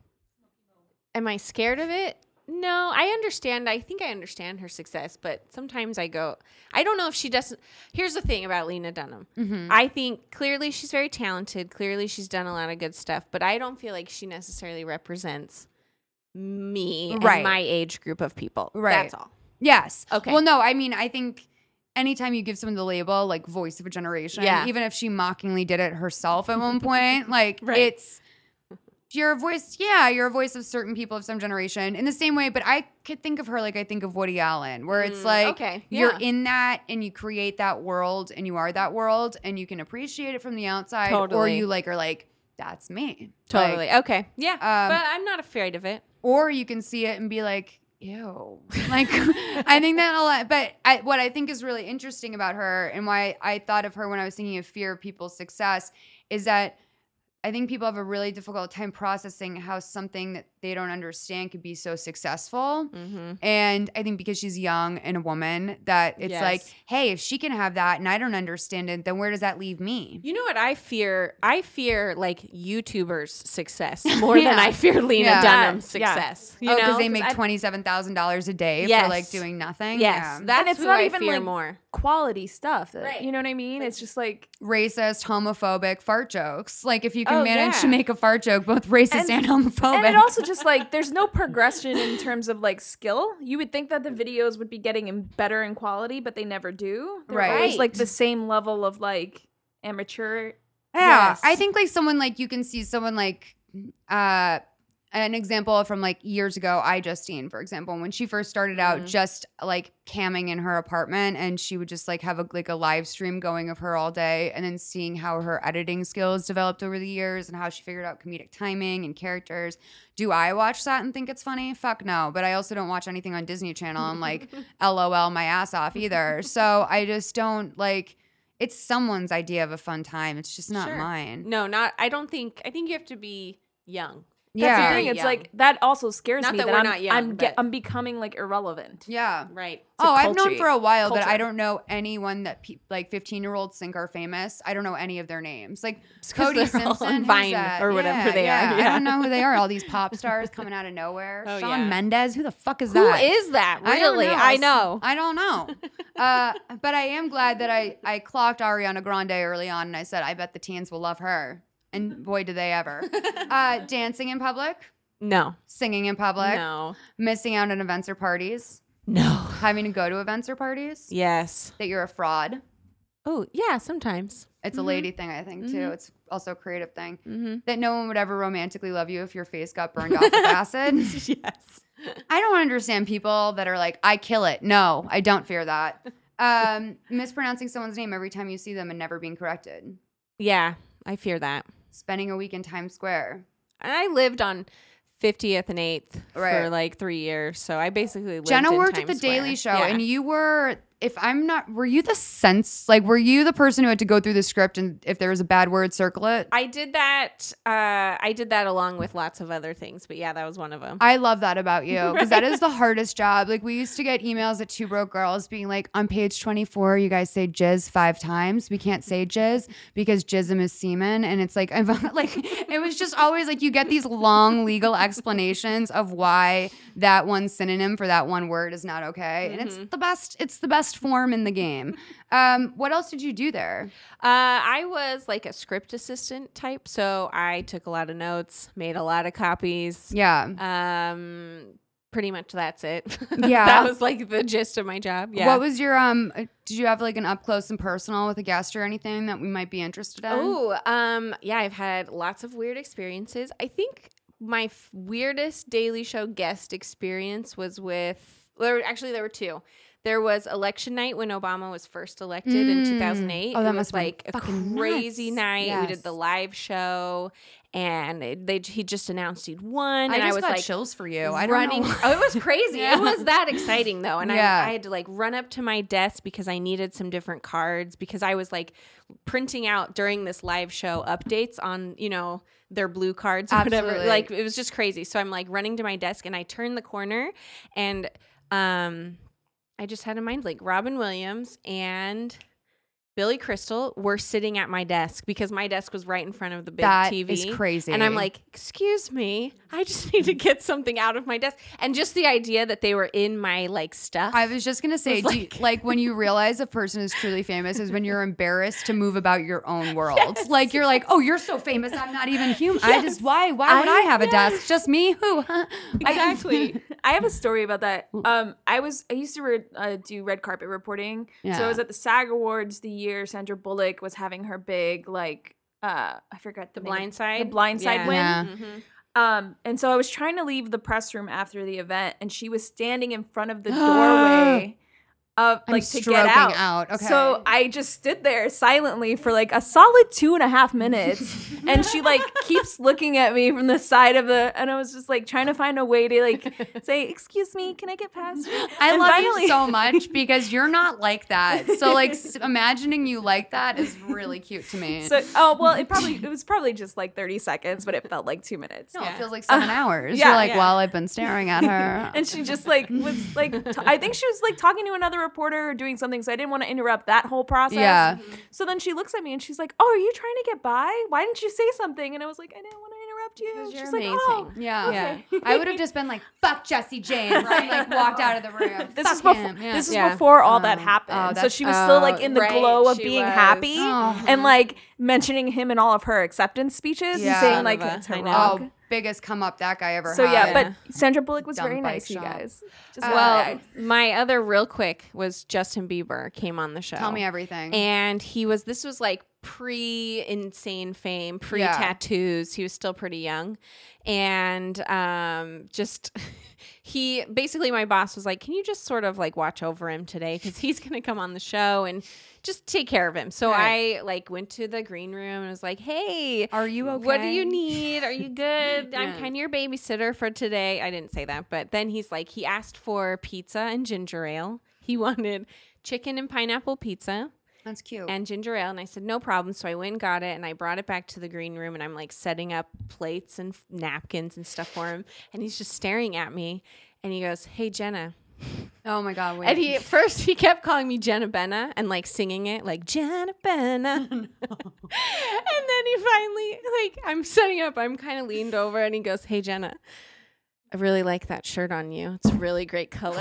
I scared of it? No, I understand. I think I understand her success, but sometimes I don't know if she doesn't. Here's the thing about Lena Dunham. Mm-hmm. I think clearly she's very talented. Clearly she's done a lot of good stuff, but I don't feel like she necessarily represents me Right. and my age group of people. Right. That's all. Yes. Okay. Well, no, I mean, I think anytime you give someone the label, like voice of a generation, Yeah. even if she mockingly did it herself at one point, like Right. you're a voice. Yeah, you're a voice of certain people of some generation in the same way. But I could think of her like I think of Woody Allen, where it's like okay, you're yeah. in that and you create that world and you are that world and you can appreciate it from the outside, or Totally. you like are like that's me. Totally. Like, Okay. Yeah. But I'm not afraid of it. or you can see it and be like, ew. Like, I think that a lot. But what I think is really interesting about her and why I thought of her when I was thinking of fear of people's success is that I think people have a really difficult time processing how something that they don't understand could be so successful. Mm-hmm. And I think because she's young and a woman, that it's like, Yes. hey, if she can have that and I don't understand it, then where does that leave me? You know what I fear? I fear like YouTubers' success more than Yeah. I fear Lena Yeah. Dunham's Yeah. success. Oh, You because know? they make I- $27,000 a day for Yes. like doing nothing. Yes, Yeah. that's And it's who not I even, fear like- more. Quality stuff. Right. You know what I mean? It's just like Racist, homophobic fart jokes. Like if you can Oh, manage yeah. to make a fart joke both racist and homophobic. and it also just like there's no progression in terms of like skill. You would think that the videos would be getting better in quality, but they never do. They're Right. always like the same level of like amateur. Yeah, Yes. I think like someone like you can see someone like an example from like years ago, Justine, for example, when she first started out just like camming in her apartment and she would just like have a live stream going of her all day and then seeing how her editing skills developed over the years and how she figured out comedic timing and characters. Do I watch that and think it's funny? Fuck no. But I also don't watch anything on Disney Channel and like LOL my ass off either. So I just don't like it's someone's idea of a fun time. It's just not Sure. mine. No, not. I don't think. I think you have to be young. That's Yeah. the thing. It's young. like that also scares Not me that that we're I'm not young, but- I'm becoming like irrelevant. Yeah. Right. Oh, I've known culture- for a while that I culture. don't know anyone that like 15-year-olds think are famous. I don't know any of their names. Like 'cause Cody they're all Simpson, on who's Vine that? or whatever they are, I yeah. don't know who they are. All these pop stars coming out of nowhere. Oh, Shawn yeah. Mendes, who the fuck is Who that? is that? I don't Really? know. I know. I don't know. But I am glad that I clocked Ariana Grande early on, and I said, I bet the teens will love her. And boy, do they ever. Dancing in public, No. singing in public, No. missing out on events or parties, No. having to go to events or parties, Yes. that you're a fraud. Oh, yeah. Sometimes. It's a lady thing, I think, too. Mhm. It's also a creative thing. Mm-hmm. That no one would ever romantically love you if your face got burned off with acid. Yes. I don't understand people that are like, I kill it. No, I don't fear that. Mispronouncing someone's name every time you see them and never being corrected. Yeah. I fear that. Spending a week in Times Square. And I lived on 50th and 8th Right. for like 3 years. So I basically lived Jenna in worked at Times the Daily Show, Square. Yeah. and you were, if I'm not, were you the sense, like, were you the person who had to go through the script and if there was a bad word, circle it? I did that. I did that along with lots of other things, but yeah, that was one of them. I love that about you because that is the hardest job. Like we used to get emails at Two Broke Girls being like, on page 24, you guys say jizz 5 times. We can't say jizz because jism is semen. And it's like, it was just always like you get these long legal explanations of why that one synonym for that one word is not okay. And it's the best form in the game. What else did you do there? I was like a script assistant type, so I took a lot of notes, made a lot of copies. Yeah. Pretty much that's it. Yeah. That was like the gist of my job. Yeah. What was your did you have like an up close and personal with a guest or anything that we might be interested in? Oh, yeah, I've had lots of weird experiences. I think my weirdest Daily Show guest experience was with, there were 2. There was election night when Obama was first elected in 2008. Oh, that it must was have been like a fucking crazy nuts. night. We did Yes. the live show, and he just announced he'd won. And I I just was got like chills for you. I don't running. know. Oh, it was crazy. Yeah. It was that exciting though, and Yeah. I had to like run up to my desk because I needed some different cards because I was like printing out during this live show updates on their blue cards or whatever. Absolutely. Like it was just crazy. So I'm like running to my desk and I turn the corner and I just had a mind blank. Robin Williams and Billy Crystal were sitting at my desk because my desk was right in front of the big That TV. is crazy. And I'm like, excuse me, I just need to get something out of my desk. And just the idea that they were in my like stuff. I was just gonna say, was do you- like when you realize a person is truly famous is when you're embarrassed to move about your own world. Like you're like, oh, you're so famous, I'm not even human. I just why would I have a desk? Just me? Who? Exactly. I have a story about that. I used to do red carpet reporting. So Yeah. I was at the SAG Awards the year Sandra Bullock was having her big I forgot The name. Blind Side. The Blind Side win. Yeah. Mhm. And so I was trying to leave the press room after the event, and she was standing in front of the doorway of I'm like to stroking get out. out. Okay. So I just stood there silently for like a solid 2.5 minutes, and she like keeps looking at me from the side of and I was just like trying to find a way to like say, "Excuse me, can I get past you?" I And love finally- you so much because you're not like that. So like imagining you like that is really cute to me. So, it was probably just like 30 seconds, but it felt like 2 minutes. no, Yeah. it feels like 7 hours. yeah, You're like, yeah. well, I've been staring at her. And she just like was like, I think she was like talking to another reporter or doing something, so I didn't want to interrupt that whole process. Yeah. So then she looks at me and she's like, "Oh, are you trying to get by? Why didn't you say something?" And I was like, "I didn't want to interrupt you." Because She's you're like, amazing. "Oh." Yeah. Yeah. I would have just been like, fuck Jesse James. And like walked out of the room. This Fuck is before him. Yeah. this is Yeah. before all that Oh, happened. So that's- she was still like in the right, glow of she being was. happy Oh. and like mentioning him in all of her acceptance speeches Yeah. and saying like Son of a- it's her I know. rock. Oh, biggest come up that guy ever So had. yeah, Yeah. but Sandra Bullock was Dumb very bike nice, you shop. guys. Just Well, my other real quick was Justin Bieber came on the show. Tell me everything. And this was like pre-insane fame, Yeah. pre-tattoos. He was still pretty young. And just he basically, my boss was like, can you just sort of like watch over him today? Because he's going to come on the show and just take care of him. So Right. I like went to the green room and was like, hey, Are you okay? what do you need? Are you good? I'm Yeah. kind of your babysitter for today. I didn't say that, but then he asked for pizza and ginger ale. He wanted chicken and pineapple pizza That's cute. and ginger ale. And I said, no problem. So I went and got it and I brought it back to the green room and I'm like setting up plates and napkins and stuff for him. And he's just staring at me and he goes, hey, Jenna. oh my God. Wait. And at first he kept calling me Jenna Benna and like singing it like Jenna Benna. And then he finally, like, I'm setting up, I'm kind of leaned over and he goes, hey, Jenna, I really like that shirt on you. It's a really great color.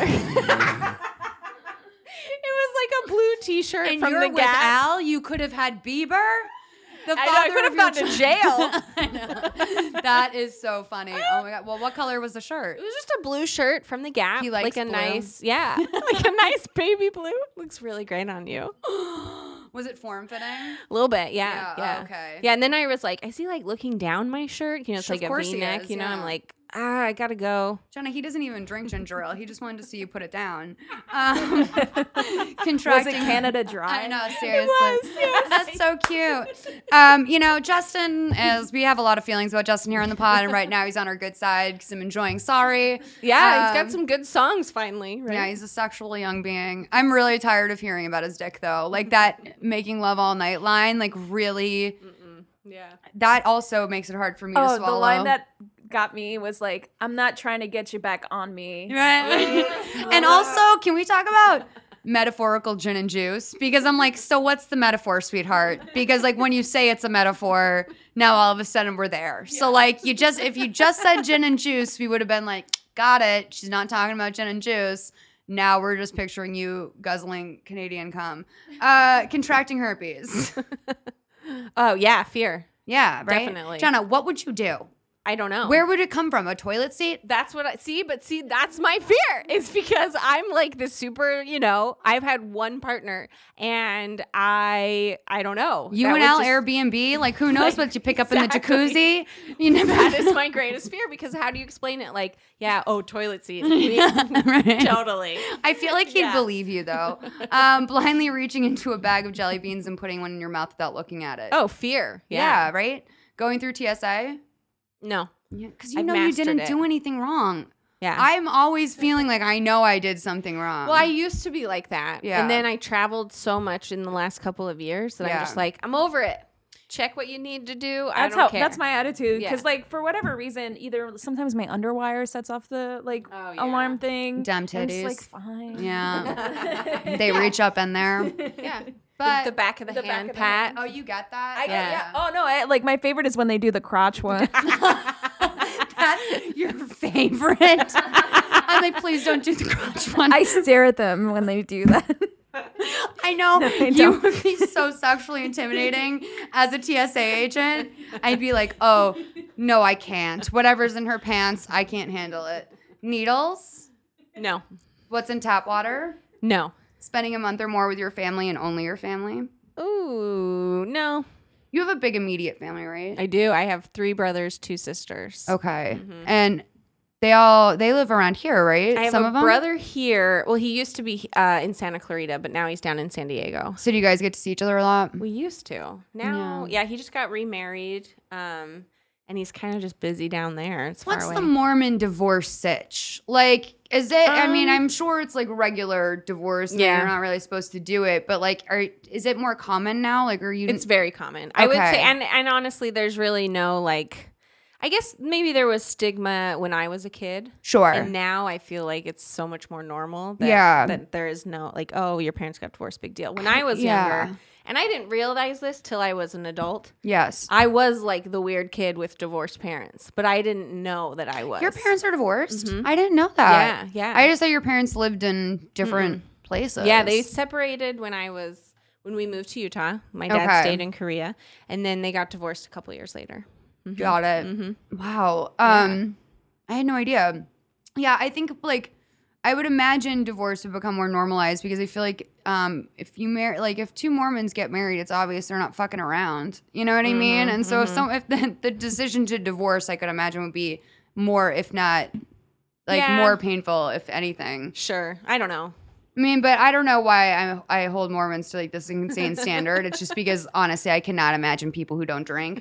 It was like a blue t-shirt and from you're the with Gap. Al, you could have had Bieber. The I know, I father could have of your gone to child. jail. I know. That is so funny. Oh my God. Well, what color was the shirt? It was just a blue shirt from the Gap. He likes like a blue. nice, yeah, like a nice baby blue. Looks really great on you. Was it form fitting? A little bit, yeah. Yeah, oh, okay. Yeah, and then I was like, is he like looking down my shirt? You know, it's Sure, like of a course he V-neck. is, You know, yeah. I'm like, I gotta go. Jenna, he doesn't even drink ginger ale. He just wanted to see you put it down. was Contracting. it Canada Dry? I know, seriously. yes. That's so cute. Justin, as we have a lot of feelings about Justin here on the pod, and right now he's on our good side because I'm enjoying Sorry. Yeah, he's Um, got some good songs finally, right? Yeah, he's a sexual young being. I'm really tired of hearing about his dick, though. Like that making love all night line, like really, yeah. that also makes it hard for me to Oh, swallow. the line that got me was like, "I'm not trying to get you back on me." Right. And also, can we talk about metaphorical gin and juice? Because I'm like, so what's the metaphor, sweetheart? Because like when you say it's a metaphor, now all of a sudden we're there. So like if you just said gin and juice, we would have been like, got it. She's not talking about gin and juice. Now we're just picturing you guzzling Canadian cum. Contracting herpes. Oh yeah, fear. Yeah, right? Definitely. Jenna, what would you do? I don't know. Where would it come from? A toilet seat? That's what I see, but see, that's my fear. Is because I'm like this super, I've had one partner and I don't know. You That and was Al just- Airbnb? Like, who knows what you pick up in the Exactly. jacuzzi? You never. That is my greatest fear because how do you explain it? Like, yeah, toilet seat. Right. Totally. I feel like he'd Yeah. believe you though. Blindly reaching into a bag of jelly beans and putting one in your mouth without looking at it. Oh, fear. yeah, right? Going through TSA? No. Yeah, because you I've know you mastered didn't it. do anything wrong. Yeah. I'm always feeling like I know I did something wrong. Well, I used to be like that. Yeah. And then I traveled so much in the last couple of years that I'm Yeah. just like, I'm over it. Check what you need to do. I don't care. That's my attitude. Yeah. Because like for whatever reason, either sometimes my underwire sets off the Oh, yeah. alarm thing. Dumb and it's titties. like fine. Yeah. They reach up in there. Yeah. But the back of the the back hand of the pat. oh, you get that? I Yeah. yeah. Oh no! Like my favorite is when they do the crotch one. That's your favorite. I'm like, please don't do the crotch one. I stare at them when they do that. I know No, they you don't. would be so sexually intimidating as a TSA agent. I'd be like, oh, no, I can't. Whatever's in her pants, I can't handle it. Needles? No. What's in tap water? No. Spending a month or more with your family and only your family? Ooh, no. You have a big immediate family, right? I do. I have 3 brothers, 2 sisters. Okay. And they live around here, right? I have Some a of them? brother here. Well, he used to be in Santa Clarita, but now he's down in San Diego. So do you guys get to see each other a lot? We used to. Now, yeah, he just got remarried. And he's kind of just busy down there. It's far What's away. the Mormon divorce sitch? Like, is it, I mean, I'm sure it's like regular divorce. And Yeah. You're not really supposed to do it, but like, is it more common now? Like, are you? It's very common. I would Okay. say, and honestly, there's really no like. I guess maybe there was stigma when I was a kid. Sure. And now I feel like it's so much more normal that, Yeah. that there is no like, oh, your parents got divorced, big deal. When I was Yeah. younger, and I didn't realize this till I was an adult, Yes. I was like the weird kid with divorced parents, but I didn't know that I was. Your parents are divorced? I didn't know that. Yeah, yeah. I just thought your parents lived in different places. Yeah, they separated when we moved to Utah. My dad Okay. stayed in Korea, and then they got divorced a couple years later. Got it. Wow. I had no idea. Yeah, I think like I would imagine divorce would become more normalized because I feel like if you marry, like if 2 Mormons get married, it's obvious they're not fucking around. You know what I mean? And so if the decision to divorce, I could imagine would be more, if not like Yeah. more painful, if anything. Sure, I don't know. I mean, but I don't know why I hold Mormons to like this insane standard. It's just because honestly, I cannot imagine people who don't drink.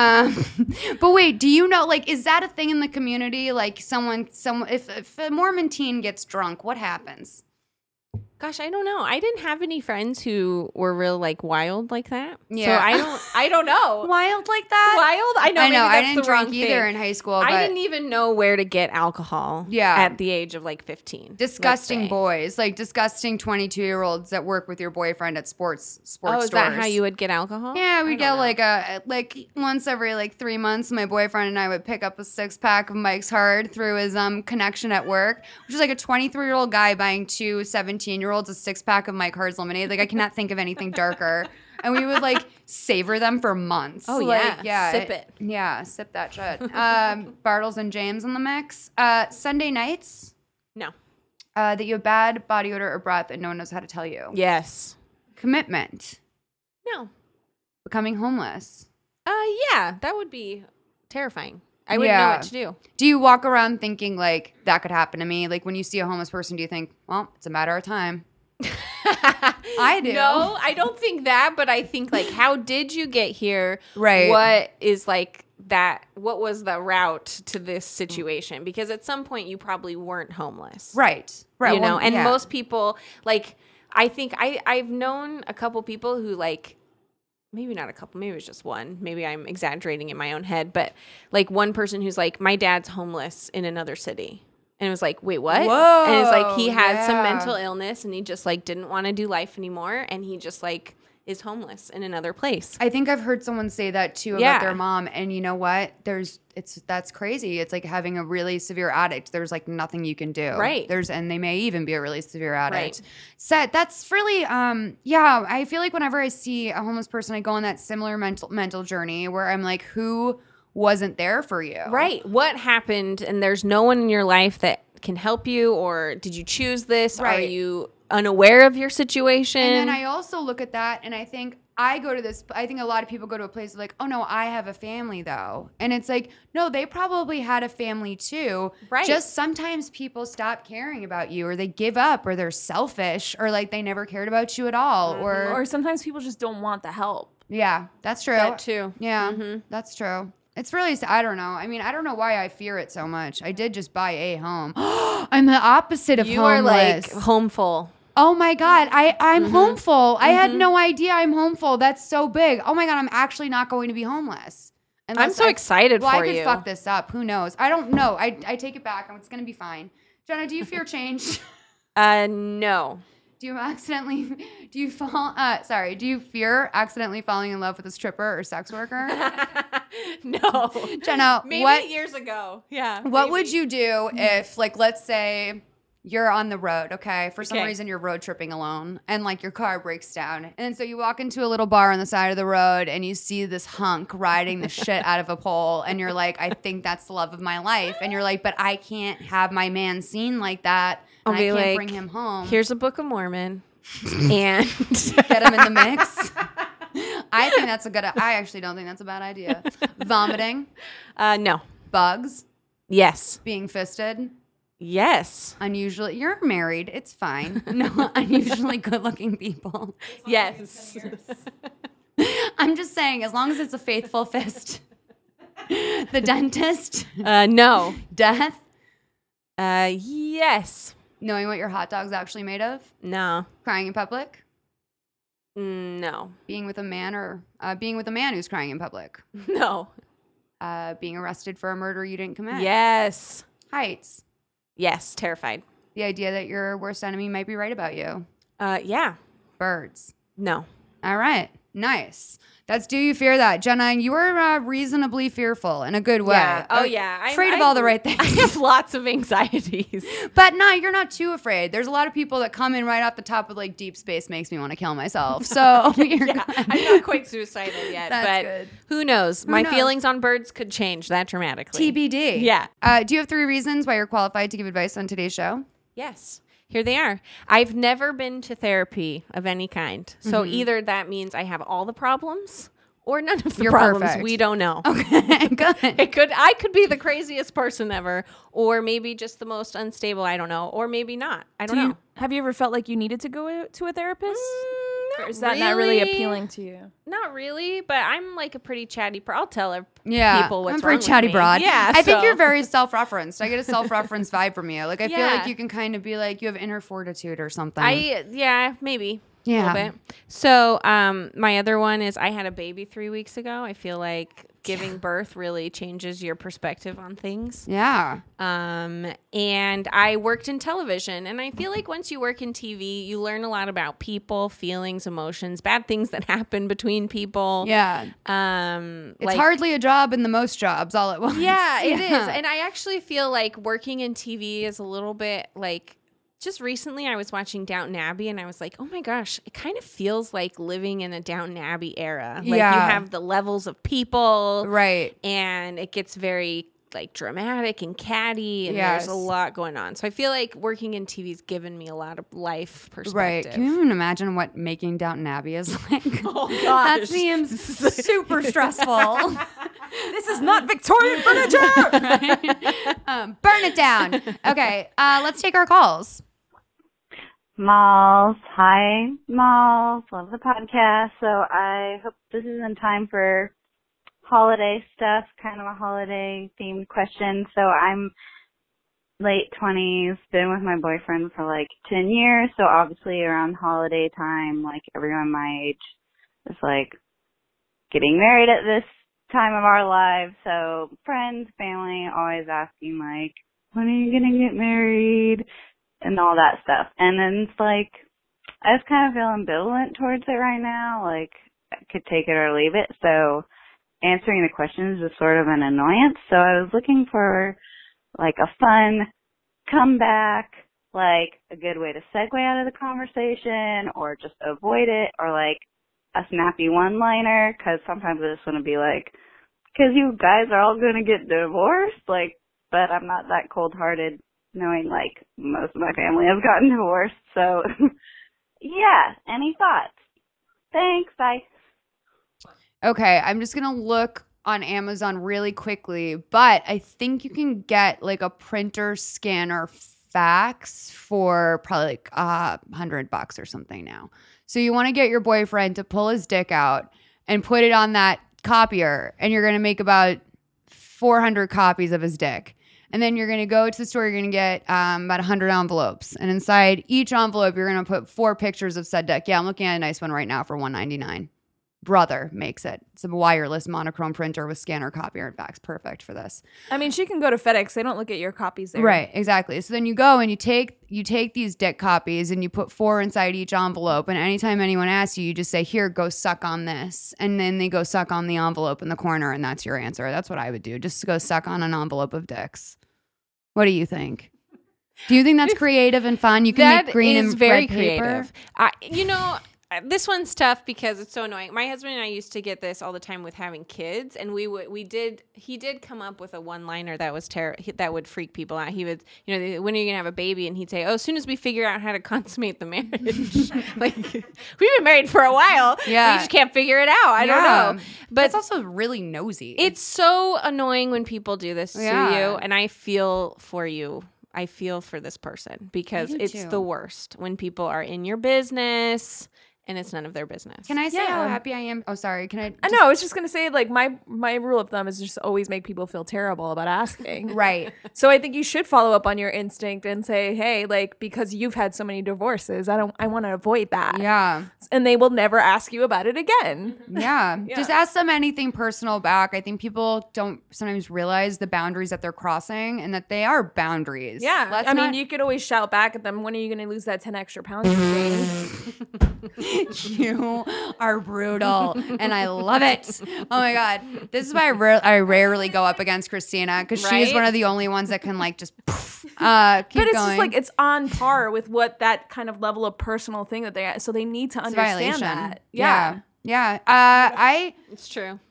But wait, do you know, like, is that a thing in the community? Like if a Mormon teen gets drunk, what happens? Gosh, I don't know. I didn't have any friends who were real like wild like that. Yeah. So I don't know. Wild like that? Wild? I know. I know. maybe I that's didn't the wrong drink either thing. in high school. But I didn't even know where to get alcohol. Yeah. At the age of like 15. disgusting let's say. boys, like disgusting 22-year-olds that work with your boyfriend at sports Oh, is stores. that how you would get alcohol? Yeah, I we don't get know. like once every like 3 months. My boyfriend and I would pick up a 6-pack of Mike's Hard through his connection at work, which is like a 23-year-old guy buying 2 17-year-olds a 6-pack of Mike Hard's lemonade. Like I cannot think of anything darker. And we would like savor them for months. Oh, Like, yeah. Sip it. Yeah, sip that shit. Bartles and James in the mix. Sunday nights No. that you have bad body odor or breath and no one knows how to tell you. Yes. Commitment. No. Becoming homeless. Yeah, that would be terrifying. I wouldn't know Yeah. what to do. Do you walk around thinking like that could happen to me? Like when you see a homeless person, do you think, well, it's a matter of time? I do. No, I don't think that, but I think like, how did you get here? Right. What is like that? What was the route to this situation? Because at some point you probably weren't homeless. Right. Right. You know, Well, and yeah. most people like, I think I've known a couple people who like, maybe not a couple, maybe it was just one. Maybe I'm exaggerating in my own head, but like one person who's like, my dad's homeless in another city. And it was like, wait, what? Whoa, And it's like he had some yeah. mental illness and he just like didn't want to do life anymore. And he just like is homeless in another place. I think I've heard someone say that too about Yeah. their mom. And you know what? That's crazy. It's like having a really severe addict. There's like nothing you can do. Right. And they may even be a really severe addict. Right. So that's really, yeah, I feel like whenever I see a homeless person, I go on that similar mental journey where I'm like, who wasn't there for you. Right. What happened? And there's no one in your life that can help you, or did you choose this? Are Right. you unaware of your situation? And then I also look at that and I think I think a lot of people go to a place like, oh no, I have a family though. And it's like, no, they probably had a family too. Right. Just sometimes people stop caring about you, or they give up, or they're selfish, or like they never cared about you at all. Or sometimes people just don't want the help. Yeah, that's true. that too. Yeah, that's true. It's really, I don't know. I mean, I don't know why I fear it so much. I did just buy a home. I'm the opposite of You are homeless. like homeful. Oh my God, I'm homeful. I had no idea I'm homeful. That's so big. Oh my God, I'm actually not going to be homeless. I'm so excited well, for I could you. fuck this up. Who knows? I don't know. I take it back. It's going to be fine. Jenna, do you fear change? No. Do you fear accidentally falling in love with a stripper or sex worker? No. Jenna, Maybe years ago. Yeah. what would you do if, like, let's say you're on the road, okay? For some Okay. reason, you're road tripping alone and, like, your car breaks down. And so you walk into a little bar on the side of the road and you see this hunk riding the shit out of a pole. And you're like, I think that's the love of my life. And you're like, but I can't have my man seen like that. I'll And I be can't like, bring him home. Here's a Book of Mormon. And Get him in the mix. I think that's I actually don't think that's a bad idea. Vomiting, no. bugs, Yes. being fisted. Yes. Unusually, you're married. It's fine. No, unusually good-looking people. Yes. I'm just saying, as long as it's a faithful fist. The dentist, No. death, Yes. knowing what your hot dog's actually made of, No. crying in public, No. being with a man who's crying in public, No. being arrested for a murder you didn't commit. Yes. Heights, Yes. Terrified. the idea that your worst enemy might be right about you. Yeah. Birds. No. All right. Nice. That's Do You Fear That? Jenna, you were reasonably fearful in a good way. Yeah. Oh, yeah. Afraid of all the right I things. have lots of anxieties. But no, you're not too afraid. There's a lot of people that come in right off the top with like deep space makes me want to kill myself. So you're Yeah, good. I'm not quite suicidal yet, That's but good. who knows? My knows? feelings on birds could change that dramatically. TBD. Yeah. Do you have 3 reasons why you're qualified to give advice on today's show? Yes. Here they are. I've never been to therapy of any kind. So either that means I have all the problems or none of the You're problems. perfect. We don't know. Okay, good. I could be the craziest person ever, or maybe just the most unstable, I don't know, or maybe not. I don't know. Have you ever felt like you needed to go to a therapist? Not Or is that not really appealing to you? Not really, but I'm like a pretty chatty I'll tell Yeah, people what's I'm a pretty wrong with chatty me. broad. Yeah, I think so- you're very self-referenced. I get a self-referenced vibe from you. Like I feel Yeah. like you can kind of be like you have inner fortitude or something. Yeah, maybe. Yeah. A little bit. So, my other one is I had a baby 3 weeks ago. I feel like giving birth really changes your perspective on things. Yeah. And I worked in television, and I feel like once you work in TV, you learn a lot about people, feelings, emotions, bad things that happen between people. Yeah. It's hardly a job in the most jobs all at once. Yeah, it is. And I actually feel like working in TV is a little bit like, just recently I was watching Downton Abbey and I was like, oh my gosh, it kind of feels like living in a Downton Abbey era. Like Yeah. you have the levels of people. Right. And it gets very like dramatic and catty and Yes. there's a lot going on. So I feel like working in TV's given me a lot of life Right. perspective. Can you even imagine what making Downton Abbey is like? Oh gosh. That seems super stressful. This is not Victorian furniture. Burn it down. Okay. Let's take our calls. Malls. Hi, Malls. Love the podcast. So I hope this is in time for holiday stuff, kind of a holiday themed question. So I'm late 20s, been with my boyfriend for like 10 years. So obviously around holiday time, like everyone my age is like getting married at this time of our lives. So friends, family, always asking like, when are you going to get married? And all that stuff. And then it's like, I just kind of feel ambivalent towards it right now. Like, I could take it or leave it. So answering the questions is sort of an annoyance. So I was looking for like a fun comeback, like a good way to segue out of the conversation or just avoid it, or like a snappy one-liner, because sometimes I just want to be like, because you guys are all going to get divorced, like, but I'm not that cold-hearted knowing, like, most of my family has gotten divorced. So, yeah, any thoughts? Thanks, bye. Okay, I'm just gonna look on Amazon really quickly, but I think you can get like a printer scanner fax for probably like $100 or something now. So you want to get your boyfriend to pull his dick out and put it on that copier, and you're gonna make about 400 copies of his dick. And then you're going to go to the store, you're going to get about 100 envelopes. And inside each envelope, you're going to put 4 pictures of said dick. Yeah, I'm looking at a nice one right now for $199. Brother makes it. It's a wireless monochrome printer with scanner, copier, and fax. Perfect for this. I mean, she can go to FedEx. They don't look at your copies there. Right, exactly. So then you go and you take these dick copies and you put 4 inside each envelope. And anytime anyone asks you, you just say, here, go suck on this. And then they go suck on the envelope in the corner, and that's your answer. That's what I would do. Just go suck on an envelope of dicks. What do you think? Do you think that's creative and fun? You can make green and very red paper. creative. This one's tough because it's so annoying. My husband and I used to get this all the time with having kids, and he did come up with a one-liner that was that would freak people out. He would, when are you gonna have a baby? And he'd say, "Oh, as soon as we figure out how to consummate the marriage." Like, we've been married for a while. Yeah. We just can't figure it out. I don't know. But it's also really nosy. it's so annoying when people do this to Yeah. you, and I feel for you. I feel for this person because I do it's too. the worst when people are in your business and it's none of their business. Can I say how Yeah. happy I am? Oh, sorry. Can I? I know. I was just gonna say, like, my rule of thumb is just always make people feel terrible about asking. Right. So I think you should follow up on your instinct and say, hey, like, because you've had so many divorces, I want to avoid that. Yeah. And they will never ask you about it again. Yeah. Just ask them anything personal back. I think people don't sometimes realize the boundaries that they're crossing and that they are boundaries. Yeah. Let's I mean, not- you could always shout back at them, when are you going to lose that 10 extra pounds you gained? You are brutal, and I love it. Oh my god, this is why I rarely go up against Christina, because she's Right? one of the only ones that can like just keep But it's going. just like, it's on par with what that kind of level of personal thing that so they need to It's a understand violation. that. Yeah. It's true.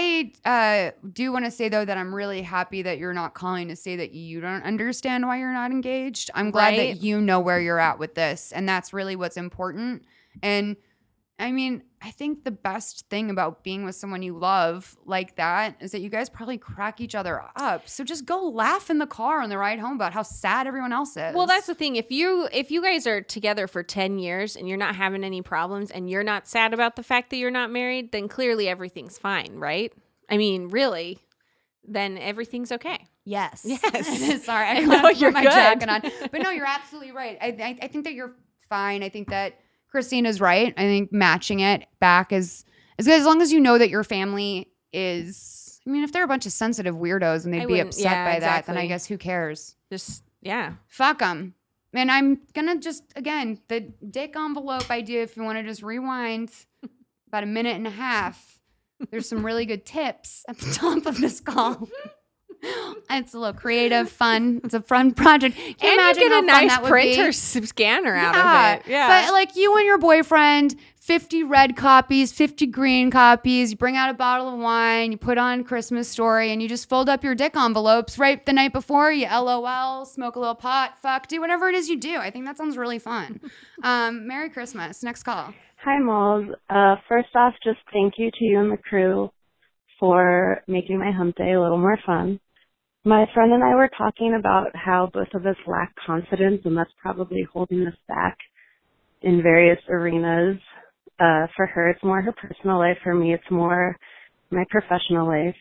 I do want to say, though, that I'm really happy that you're not calling to say that you don't understand why you're not engaged. I'm glad Right. that you know where you're at with this, and that's really what's important. And I mean, I think the best thing about being with someone you love like that is that you guys probably crack each other up. So just go laugh in the car on the ride home about how sad everyone else is. Well, that's the thing. If you guys are together for 10 years and you're not having any problems and you're not sad about the fact that you're not married, then clearly everything's fine, right? I mean, really, then everything's okay. Yes. Yes. Sorry, I I know know, you're you're my good. jacket on. But no, you're absolutely right. I think that you're fine. I think that Christina's right. I think matching it back is good, as long as you know that your family is. I mean, if they're a bunch of sensitive weirdos and they'd I be wouldn't- upset yeah, by that, then I exactly. guess who cares? Just, yeah. Fuck them. And I'm gonna just, again, the dick envelope idea, if you want to just rewind about a minute and a half, there's some really good tips at the top of this call. It's a little creative, fun. It's a fun project. Can you And imagine you get how a fun nice that would printer be? scanner out of it. Yeah. But like you and your boyfriend, 50 red copies, 50 green copies, you bring out a bottle of wine, you put on Christmas Story, and you just fold up your dick envelopes right the night before. You LOL, smoke a little pot, fuck, do whatever it is you do. I think that sounds really fun. Merry Christmas. Next call. Hi, Moles. First off, just thank you to you and the crew for making my hump day a little more fun. My friend and I were talking about how both of us lack confidence, and that's probably holding us back in various arenas. For her, it's more her personal life. For me, it's more my professional life.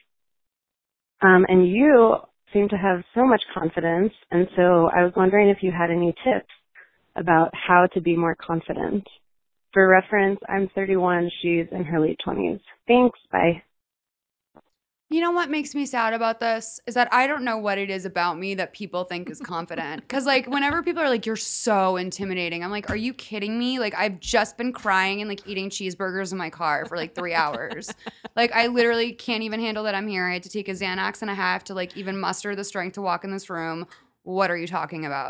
And you seem to have so much confidence, and so I was wondering if you had any tips about how to be more confident. For reference, I'm 31. She's in her late 20s. Thanks. Bye. You know what makes me sad about this is that I don't know what it is about me that people think is confident. Because, like, whenever people are like, you're so intimidating, I'm like, are you kidding me? Like, I've just been crying and, like, eating cheeseburgers in my car for, like, 3 hours. Like, I literally can't even handle that I'm here. I had to take a Xanax and a half to, like, even muster the strength to walk in this room. What are you talking about?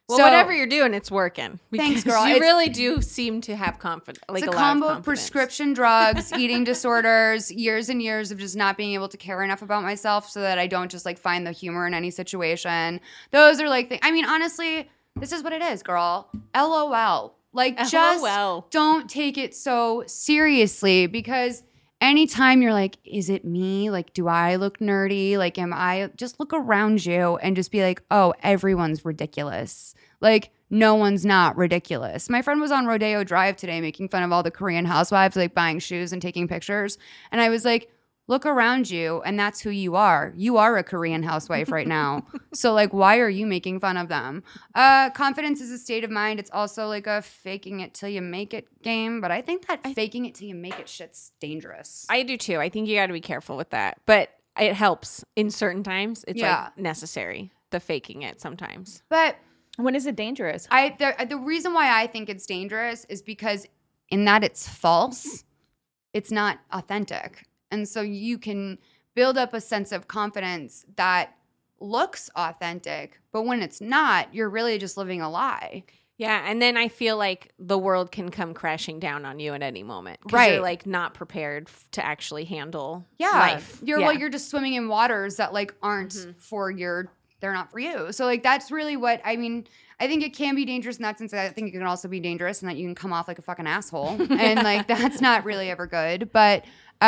Well, So- whatever you're doing, it's working. Thanks, because girl. You It's- really do seem to have confidence. Like It's a lot combo of confidence. prescription drugs, eating disorders, years and years of just not being able to care enough about myself so that I don't just like find the humor in any situation. Those are like, I mean, honestly, this is what it is, girl. LOL. Like, just LOL. don't take it so seriously because anytime you're like, is it me? Like, do I look nerdy? Like, am I? Just look around you and just be like, oh, everyone's ridiculous. Like, no one's not ridiculous. My friend was on Rodeo Drive today making fun of all the Korean housewives, like buying shoes and taking pictures. And I was like, look around you and that's who you are. You are a Korean housewife right now. So like, why are you making fun of them? Confidence is a state of mind. It's also like a faking it till you make it game. But I think that faking it till you make it shit's dangerous. I do too. I think you got to be careful with that. But it helps in certain times. It's Yeah. like necessary, the faking it sometimes. But When is it dangerous? the reason why I think it's dangerous is because in that it's false, it's not authentic. And so you can build up a sense of confidence that looks authentic, but when it's not, you're really just living a lie. Yeah, and then I feel like the world can come crashing down on you at any moment. 'Cause Right. You're like not prepared to actually handle Yeah. life. You're just swimming in waters that like aren't they're not for you. So like that's really what I mean. I think it can be dangerous in that sense. I think it can also be dangerous in that you can come off like a fucking asshole. And like that's not really ever good. But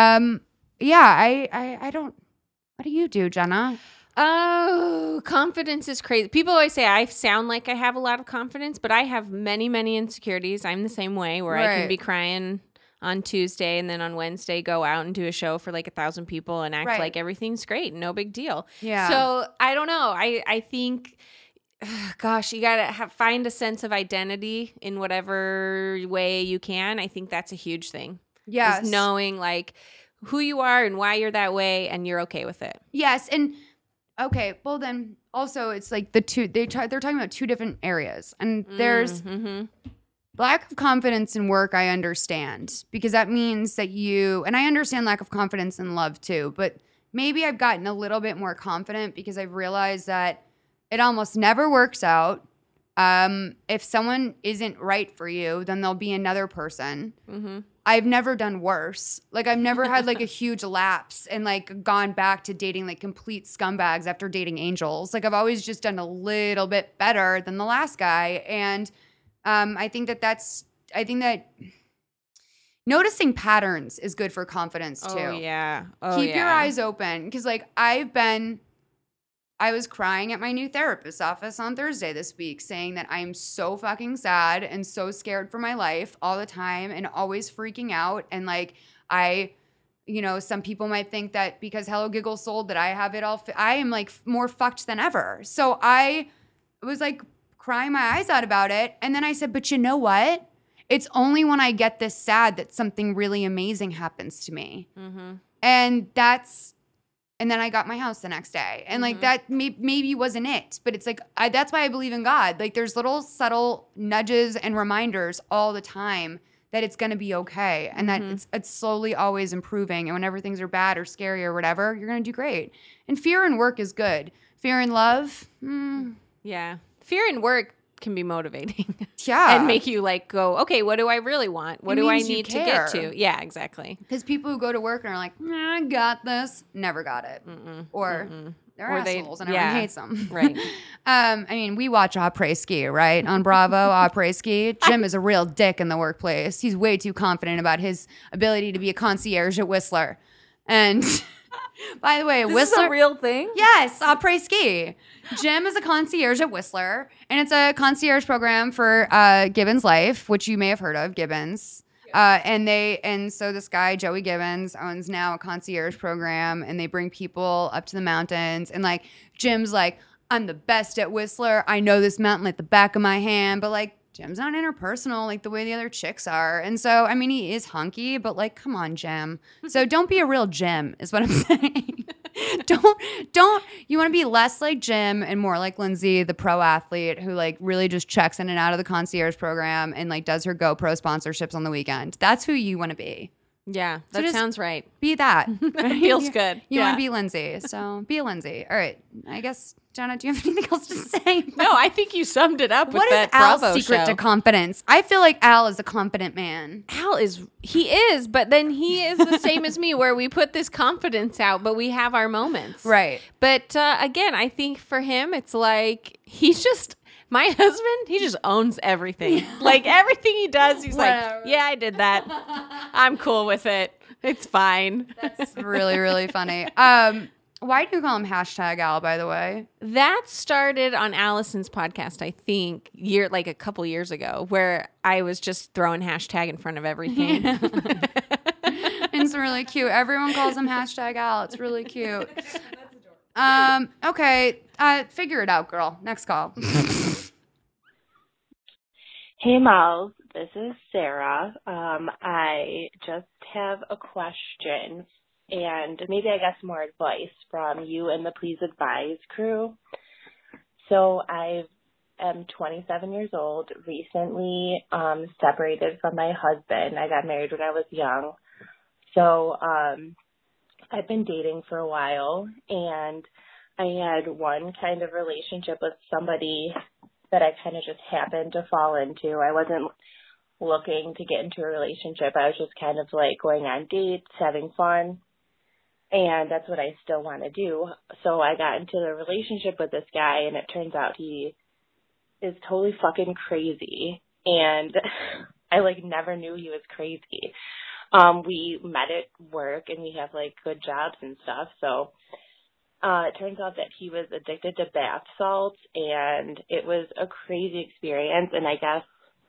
yeah, I don't what do you do, Jenna? Oh, confidence is crazy. People always say I sound like I have a lot of confidence, but I have many, many insecurities. I'm the same way where I Right. can be crying on Tuesday and then on Wednesday go out and do a show for like 1,000 people and act Right. like everything's great, no big deal. Yeah. So I don't know. I think, gosh, you gotta find a sense of identity in whatever way you can. I think that's a huge thing. Yes. Is knowing like who you are and why you're that way, and you're okay with it. Yes, and okay, well then also it's like they're talking about two different areas. And there's lack of confidence in work, I understand, because that means that and I understand lack of confidence in love too, but maybe I've gotten a little bit more confident because I've realized that it almost never works out. If someone isn't right for you, then there'll be another person. I've never done worse. Like I've never had like a huge lapse and like gone back to dating like complete scumbags after dating angels. Like I've always just done a little bit better than the last guy. And I think that noticing patterns is good for confidence too. Oh yeah. Oh, Keep your yeah. eyes open. Cause like I was crying at my new therapist's office on Thursday this week saying that I'm so fucking sad and so scared for my life all the time and always freaking out. And like, some people might think that because Hello Giggle sold that I have it all. I am like more fucked than ever. So I was like crying my eyes out about it. And then I said, but you know what? It's only when I get this sad that something really amazing happens to me. And then I got my house the next day. And like that maybe wasn't it. But it's like, that's why I believe in God. Like there's little subtle nudges and reminders all the time that it's going to be okay. And that it's slowly always improving. And whenever things are bad or scary or whatever, you're going to do great. And fear in work is good. Fear in love, Yeah. Fear in work can be motivating. yeah. And make you like go, okay, what do I really want? What It do I means you need to get care. to? Yeah, exactly. Because people who go to work and are like, I got this, never got it. Or they're Or they- assholes and everyone yeah. hates them. Right. I mean, we watch Après Ski, right? On Bravo, Après Ski. Jim is a real dick in the workplace. He's way too confident about his ability to be a concierge at Whistler. And by the way, This Whistler. is a real thing? Yes, Après Ski. Jim is a concierge at Whistler, and it's a concierge program for Gibbons Life, which you may have heard of, Gibbons. And so this guy, Joey Gibbons, owns now a concierge program, and they bring people up to the mountains. And like Jim's like, I'm the best at Whistler. I know this mountain like the back of my hand, but like Jim's not interpersonal like the way the other chicks are. And so, I mean, he is hunky, but like, come on, Jim. So don't be a real Jim is what I'm saying. don't, you want to be less like Jim and more like Lindsay, the pro athlete who like really just checks in and out of the concierge program and like does her GoPro sponsorships on the weekend. That's who you want to be. Yeah, So that just sounds right. Be that. Feels good. You Yeah. want to be Lindsay, so be Lindsay. All right. I guess, Jenna, do you have anything else to say? No, I think you summed it up What with is that Al's Bravo secret show. to confidence? I feel like Al is a confident man. Al is, but then he is the same as me, where we put this confidence out, but we have our moments. Right. But again, I think for him, it's like my husband, he just owns everything. Like everything he does, he's Whatever. like, yeah, I did that. I'm cool with it. It's fine. That's really, really funny. Why do you call him hashtag Al, by the way? That started on Allison's podcast, I think, a couple years ago, where I was just throwing hashtag in front of everything. It's really cute. Everyone calls him hashtag Al. It's really cute. Okay. Figure it out, girl. Next call. Hey, Miles. This is Sarah. I just have a question and maybe I guess more advice from you and the Please Advise crew. So I am 27 years old, recently separated from my husband. I got married when I was young. So I've been dating for a while, and I had one kind of relationship with somebody that I kind of just happened to fall into. I wasn't looking to get into a relationship. I was just kind of like going on dates, having fun, and that's what I still want to do. So I got into a relationship with this guy, and it turns out he is totally fucking crazy, and I never knew he was crazy. We met at work, and we have good jobs and stuff, so it turns out that he was addicted to bath salts, and it was a crazy experience. And I guess,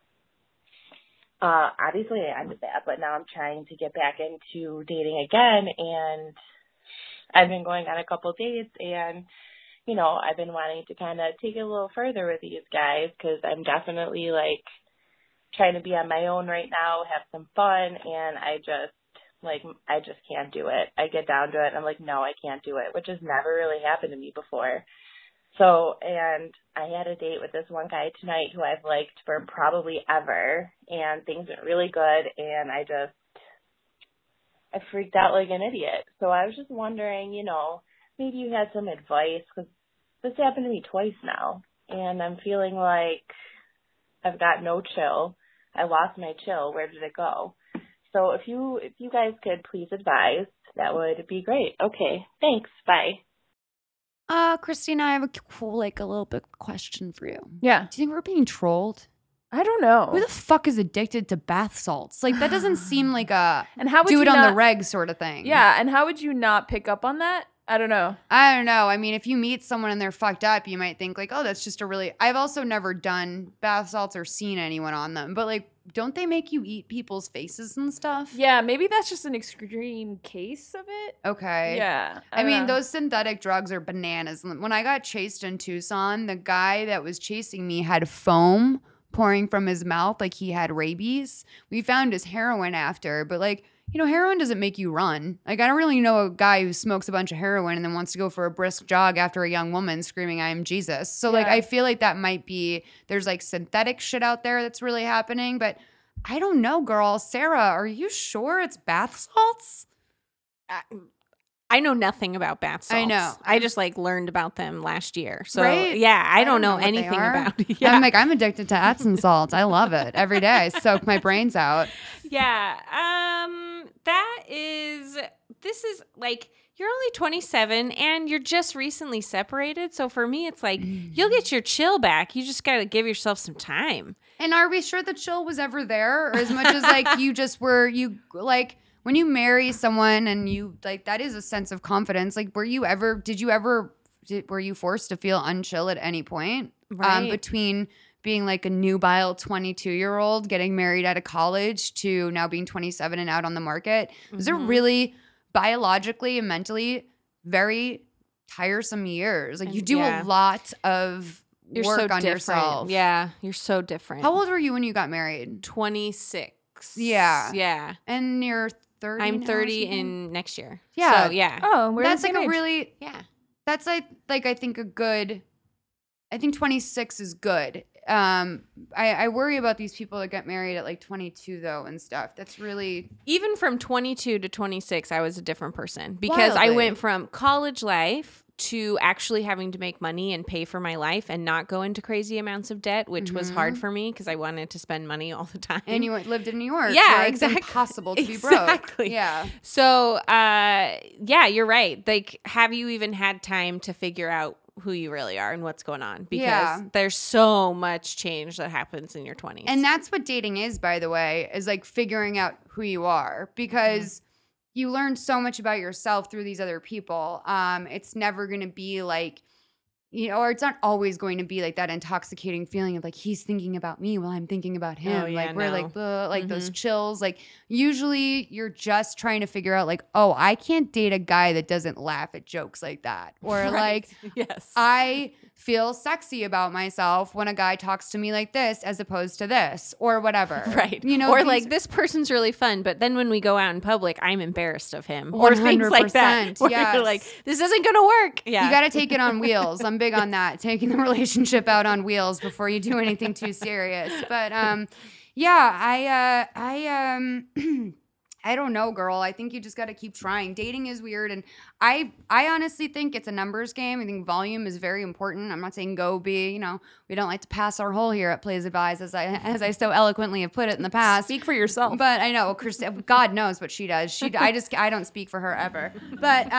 obviously I ended that, but now I'm trying to get back into dating again. And I've been going on a couple dates, and, I've been wanting to kind of take it a little further with these guys, because I'm definitely trying to be on my own right now, have some fun. And I just can't do it. I get down to it, and I'm like, no, I can't do it, which has never really happened to me before. So, and I had a date with this one guy tonight who I've liked for probably ever, and things went really good, and I freaked out like an idiot. So I was just wondering, maybe you had some advice, because this happened to me twice now, and I'm feeling like I've got no chill. I lost my chill. Where did it go? So if you guys could please advise, that would be great. Okay, thanks. Bye. Christina, I have a little bit question for you. Yeah. Do you think we're being trolled? I don't know. Who the fuck is addicted to bath salts? That doesn't seem like a and how would do you it on not, the reg sort of thing. Yeah, and how would you not pick up on that? I don't know. I don't know. I mean, if you meet someone and they're fucked up, you might think oh, that's just I've also never done bath salts or seen anyone on them, but don't they make you eat people's faces and stuff? Yeah, maybe that's just an extreme case of it. Okay. Yeah. I mean, know. those synthetic drugs are bananas. When I got chased in Tucson, the guy that was chasing me had foam pouring from his mouth like he had rabies. We found his heroin after, but heroin doesn't make you run. I don't really know a guy who smokes a bunch of heroin and then wants to go for a brisk jog after a young woman screaming, I am Jesus. So Yeah. I feel like that might be, there's synthetic shit out there that's really happening, but I don't know, girl. Sarah, are you sure it's bath salts? I know nothing about bath salts. I know. I just learned about them last year. So Right? yeah, I don't know what they anything are. about it. Yeah. I'm addicted to Epsom salts. I love it. Every day I soak my brains out. Yeah. This is you're only 27 and you're just recently separated. So for me, it's you'll get your chill back. You just got to give yourself some time. And are we sure the chill was ever there? Or as much as you just were, when you marry someone and you that is a sense of confidence. Were you forced to feel unchill at any point? Right. Between being a nubile 22-year-old getting married out of college to now being 27 and out on the market? Those are really biologically and mentally very tiresome years. You do a lot of You're work so on different. yourself. Yeah, you're so different. How old were you when you got married? 26. Yeah. Yeah. And you're 30 I'm now or 30 something? in next year. Yeah. So, yeah. Oh, we're That's the same a age. really Yeah. that's I think a good. I think 26 is good. I worry about these people that get married at like 22 though and stuff. That's really Even from 22 to 26, I was a different person because I Wildly. went from college life to actually having to make money and pay for my life and not go into crazy amounts of debt, which was hard for me because I wanted to spend money all the time. and you lived in New York. Yeah, where exactly. It's impossible to be broke. Exactly. Yeah. So, yeah, you're right. Like, have you even had time to figure out who you really are and what's going on? Because Yeah. there's so much change that happens in your 20s. And that's what dating is, by the way, is like figuring out who you are because you learn so much about yourself through these other people. It's never going to be like, or it's not always going to be like that intoxicating feeling of like he's thinking about me while I'm thinking about him. Oh, yeah, like we're like, no. like those chills. Like usually you're just trying to figure out like, oh, I can't date a guy that doesn't laugh at jokes like that, or like yes. I feel sexy about myself when a guy talks to me like this as opposed to this or whatever. Right. Or like this person's really fun, but then when we go out in public, I'm embarrassed of him. Or things like that. 100%, Where yes. you're like, this isn't going to work. Yeah. You got to take it on wheels. I'm big on that, taking the relationship out on wheels before you do anything too serious. But yeah, I don't know, girl. I think you just got to keep trying. Dating is weird, and I honestly think it's a numbers game. I think volume is very important. I'm not saying go be, we don't like to pass our hole here at Plays Advise, as I so eloquently have put it in the past. Speak for yourself. But I know, God knows what she does. I don't speak for her ever. But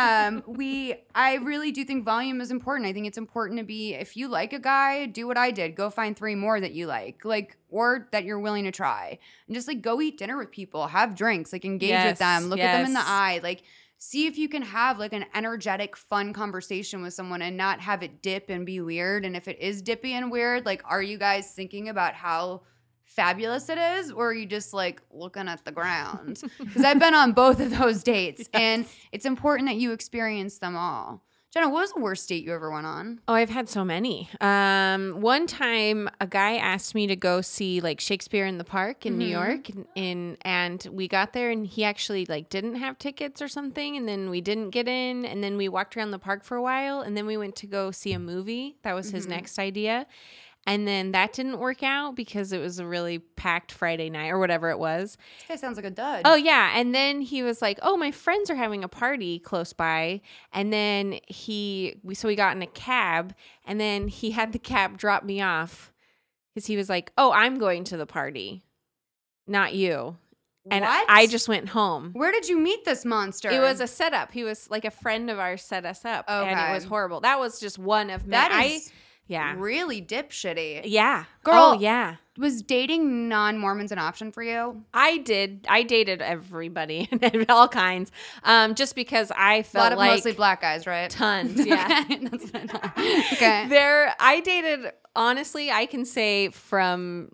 I really do think volume is important. I think it's important to be, if you like a guy, do what I did. Go find 3 more that you like, or that you're willing to try. And just go eat dinner with people, have drinks, engage with them, look at them in the eye, see if you can have an energetic, fun conversation with someone and not have it dip and be weird. And if it is dippy and weird, are you guys thinking about how fabulous it is, or are you just looking at the ground? Because I've been on both of those dates, and it's important that you experience them all. Jenna, what was the worst date you ever went on? Oh, I've had so many. One time, a guy asked me to go see Shakespeare in the Park in New York, and we got there, and he actually didn't have tickets or something, and then we didn't get in, and then we walked around the park for a while, and then we went to go see a movie. That was his next idea. And then that didn't work out because it was a really packed Friday night or whatever it was. This guy sounds like a dud. Oh, yeah. And then he was like, oh, my friends are having a party close by. And then we got in a cab, and then he had the cab drop me off because he was like, oh, I'm going to the party, not you. And What? I just went home. Where did you meet this monster? It was a setup. He was a friend of ours set us up. And Okay. it was horrible. That was just one of many. That is Yeah. really dipshitty. Yeah. Girl. Oh, yeah. Was dating non-Mormons an option for you? I dated everybody and all kinds. Just because I A lot felt of like mostly black guys, right? tons. Yeah. Okay, that's what I thought. Okay. I dated, honestly, I can say from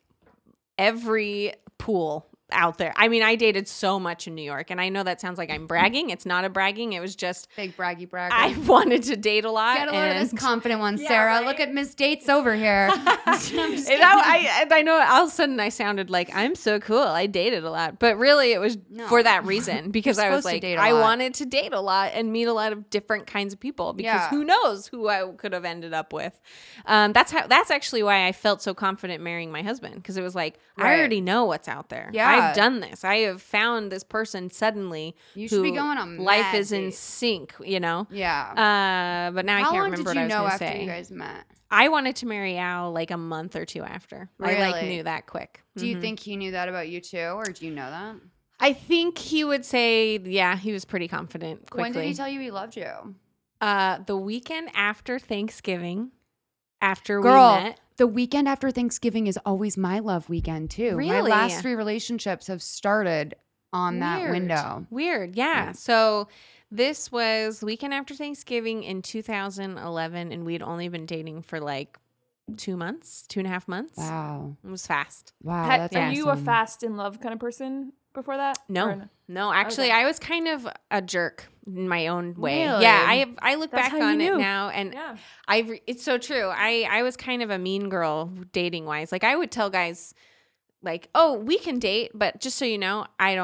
every pool out there. I mean, I dated so much in New York, and I know that sounds like I'm bragging. It's not a bragging. It was just Big braggy bragger. I wanted to date a lot. Get a load of this and- confident one, Yeah, Sarah. right? Look at Miss Dates over here. And I know all of a sudden I sounded like I'm so cool. I dated a lot, but really it was No. for that reason because You're I was supposed to like date a I lot. wanted to date a lot and meet a lot of different kinds of people because Yeah. who knows who I could have ended up with. That's actually why I felt so confident marrying my husband because it was like I Right. already know what's out there. Yeah. I've done this. I have found this person suddenly. You should be who going on life mad is in dates. sync. Yeah. But now I How can't long remember did what you I was know going to after say. you guys met? I wanted to marry Al a month or 2 after. I Really? knew that quick. Do you think he knew that about you too, or do you know that? I think he would say, yeah, he was pretty confident quickly. When did he tell you he loved you? The weekend after Thanksgiving, after Girl, we met. the weekend after Thanksgiving is always my love weekend too. My Really? last 3 relationships have started on that Weird. window. Weird, yeah. So this was the weekend after Thanksgiving in 2011, and we'd only been dating for 2 months, 2.5 months. Wow. It was fast. Wow. Are That's you a awesome. fast in love kind of person before that? Or No, actually, Okay. I was kind of a jerk in my own way. Really? Yeah, I look That's back how you on it knew. now, and Yeah. it's so true. I was kind of a mean girl dating wise. I would tell guys oh, we can date, but just so you know, I don't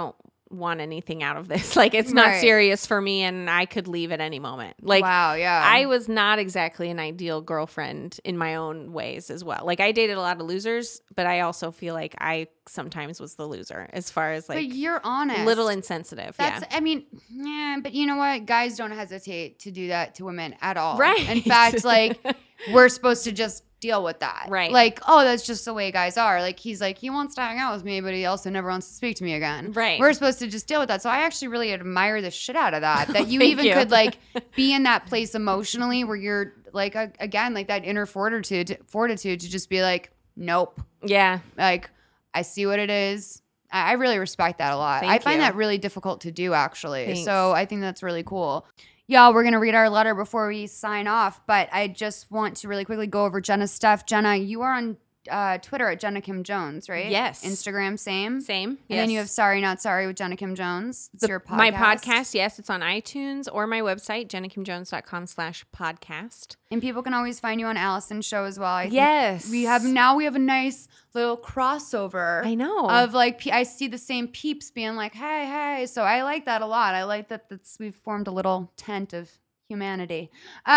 want anything out of this. Like, it's not Right. serious for me, and I could leave at any moment. Like, wow, yeah. I was not exactly an ideal girlfriend in my own ways as well. Like, I dated a lot of losers, but I also feel like I sometimes was the loser as far as but like you're honest. little insensitive. That's, yeah. I mean, yeah, but you know what? Guys don't hesitate to do that to women at all. Right. In fact, like, we're supposed to just deal with that. Right. Like, oh, that's just the way guys are. Like, he's like, he wants to hang out with me, but he also never wants to speak to me again. Right. We're supposed to just deal with that. So I actually really admire the shit out of that. That you Thank even you. could, like, be in that place emotionally where you're, like, again, like that inner fortitude to just be like, nope. Yeah. Like, I see what it is. I really respect that a lot. Thank I find you. that really difficult to do, actually. Thanks. So I think that's really cool. Y'all, we're going to read our letter before we sign off, but I just want to really quickly go over Jenna's stuff. Jenna, you are on Twitter at Jenna Kim Jones, right? Yes. Instagram, same? Same. And then you have Sorry Not Sorry with Jenna Kim Jones. It's your podcast. My podcast, yes, it's on iTunes or my website, jennakimjones.com/podcast. And people can always find you on Allison's show as well. I think Yes. we have a nice little crossover. I know. Of like, I see the same peeps being like, hey. So I like that a lot. I like that we've formed a little tent of humanity.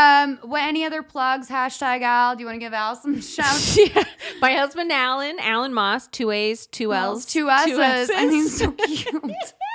Any other plugs? Hashtag Al. Do you want to give Al some shouts? Yeah. My husband, Alan Moss, 2 A's, 2 L's. Two S's. I mean, so cute.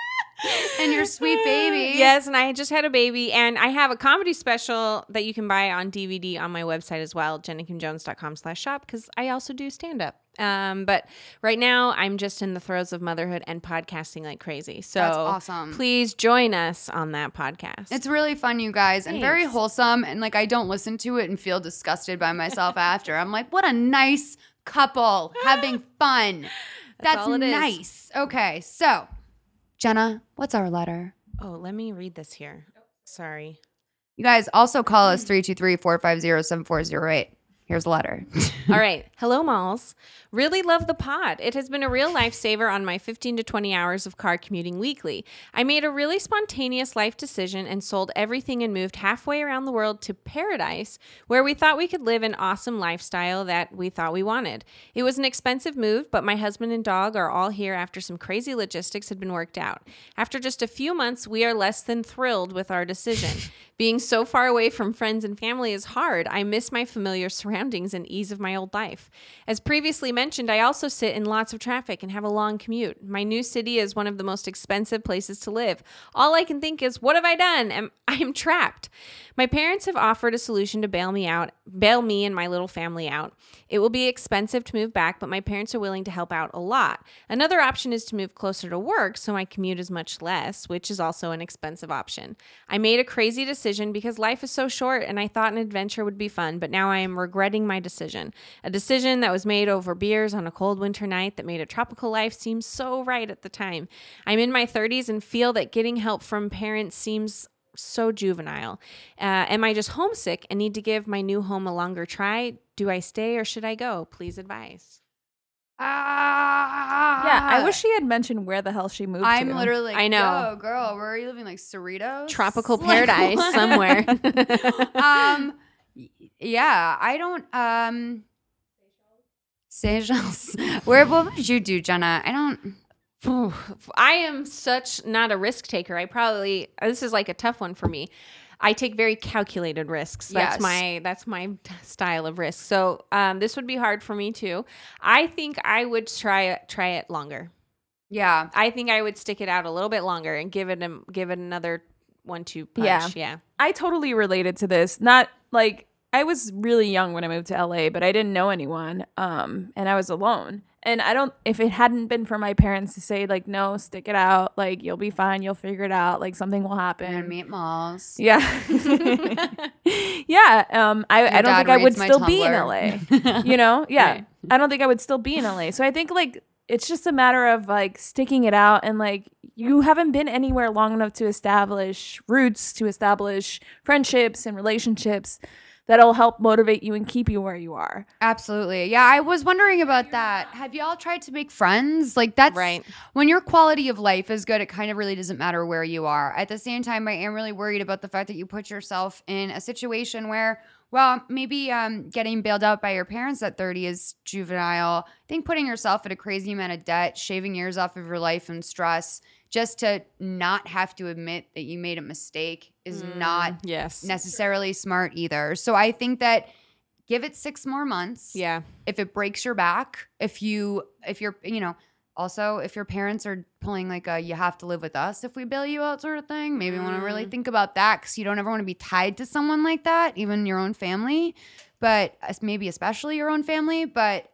And your sweet baby. Yes, and I just had a baby, and I have a comedy special that you can buy on DVD on my website as well, jennakimjones.com/shop, because I also do stand-up. But right now, I'm just in the throes of motherhood and podcasting like crazy. So That's awesome. Please join us on that podcast. It's really fun, you guys, and very Thanks. wholesome. And like, I don't listen to it and feel disgusted by myself after. I'm like, what a nice couple having fun. That's all it is. nice. Okay, so Jenna, what's our letter? Oh, let me read this here. Sorry. You guys also call us 323-450-7408. Here's a letter. All right. Hello, Malls. Really love the pod. It has been a real lifesaver on my 15 to 20 hours of car commuting weekly. I made a really spontaneous life decision and sold everything and moved halfway around the world to Paradise, where we thought we could live an awesome lifestyle that we thought we wanted. It was an expensive move, but my husband and dog are all here after some crazy logistics had been worked out. After just a few months, we are less than thrilled with our decision. Being so far away from friends and family is hard. I miss my familiar surroundings and ease of my old life. As previously mentioned, I also sit in lots of traffic and have a long commute. My new city is one of the most expensive places to live. All I can think is, what have I done? I am trapped. My parents have offered a solution to bail me and my little family out. It will be expensive to move back, but my parents are willing to help out a lot. Another option is to move closer to work so my commute is much less, which is also an expensive option. I made a crazy decision because life is so short and I thought an adventure would be fun, but now I am regretting my decision. A decision that was made over beers on a cold winter night that made a tropical life seem so right at the time. I'm in my 30s and feel that getting help from parents seems so juvenile. Am I just homesick and need to give my new home a longer try? Do I stay or should I go? Please advise. Yeah, I wish she had mentioned where the hell she moved I'm to. literally like, I know. yo, girl, where are you living? Like Cerritos? Tropical Like, paradise what? somewhere. Yeah, I don't, Seychelles. What would you do, Jenna? I don't. I am such not a risk taker. This is like a tough one for me. I take very calculated risks. That's Yes. that's my style of risk. So this would be hard for me too. I think I would try it longer. Yeah. I think I would stick it out a little bit longer and give it another 1-2 punch. Yeah. I totally related to this. Not like I was really young when I moved to LA, but I didn't know anyone. And I was alone. And if it hadn't been for my parents to say like, no, stick it out, like you'll be fine, you'll figure it out, like something will happen. And meet malls. Yeah. Yeah. I don't think I would reads my still be in Tumblr. LA. You know? Yeah. Right. I don't think I would still be in LA. So I think like it's just a matter of like sticking it out, and like you haven't been anywhere long enough to establish roots, to establish friendships and relationships that'll help motivate you and keep you where you are. Absolutely. Yeah, I was wondering about that. Have y'all tried to make friends? Like that's Right. when your quality of life is good, it kind of really doesn't matter where you are. At the same time, I am really worried about the fact that you put yourself in a situation where well, maybe getting bailed out by your parents at 30 is juvenile. I think putting yourself at a crazy amount of debt, shaving years off of your life and stress just to not have to admit that you made a mistake is not necessarily smart either. So I think that give it 6 more months. Yeah. If it breaks your back, if you're, also if your parents are pulling like a you have to live with us if we bail you out sort of thing, maybe want to really think about that because you don't ever want to be tied to someone like that, even your own family, but maybe especially your own family. But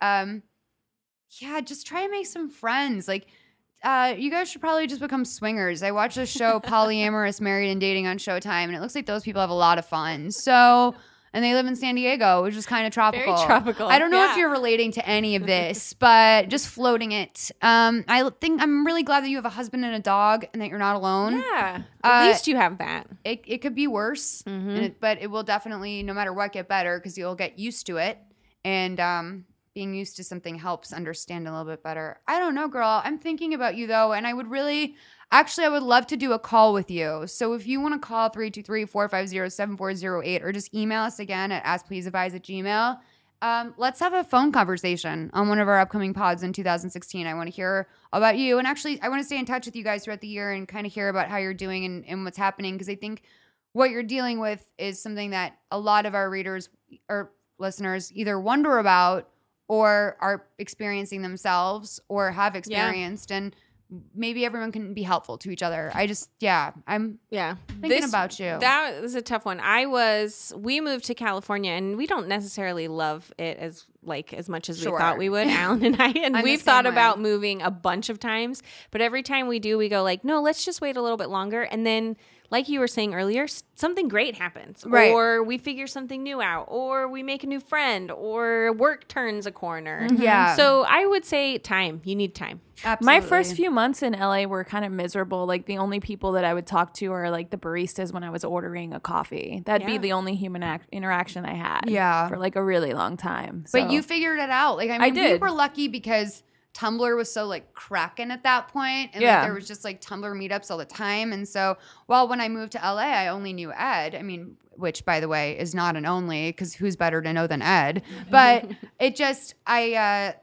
yeah, just try and make some friends. Like you guys should probably just become swingers. I watched a show, Polyamorous Married and Dating on Showtime, and it looks like those people have a lot of fun. So, and they live in San Diego, which is kind of tropical. Very tropical. I don't know if you're relating to any of this, but just floating it. I think I'm really glad that you have a husband and a dog and that you're not alone. Yeah. At least you have that. It could be worse, but it will definitely, no matter what, get better because you'll get used to it. And being used to something helps understand a little bit better. I don't know, girl. I'm thinking about you, though, and I would love to do a call with you. So if you want to call 323-450-7408 or just email us again at askpleaseadvise@gmail.com, let's have a phone conversation on one of our upcoming pods in 2016. I want to hear about you. And actually, I want to stay in touch with you guys throughout the year and kind of hear about how you're doing and what's happening because I think what you're dealing with is something that a lot of our readers or listeners either wonder about or are experiencing themselves or have experienced. And maybe everyone can be helpful to each other. I'm thinking about you. That was a tough one. We moved to California and we don't necessarily love it as much as we thought we would, Alan and I. And we've thought about moving a bunch of times, but every time we do, we go like, no, let's just wait a little bit longer. And then like you were saying earlier, something great happens. Right. Or we figure something new out, or we make a new friend, or work turns a corner. Yeah. So I would say time. You need time. Absolutely. My first few months in LA were kind of miserable. Like the only people that I would talk to are like the baristas when I was ordering a coffee. That'd be the only human interaction I had for like a really long time. So. But you figured it out. Like, I mean, we were lucky because Tumblr was so like cracking at that point, and like, there was just like Tumblr meetups all the time. And so, when I moved to LA, I only knew Ed. I mean, which by the way is not an only because who's better to know than Ed? But it just, I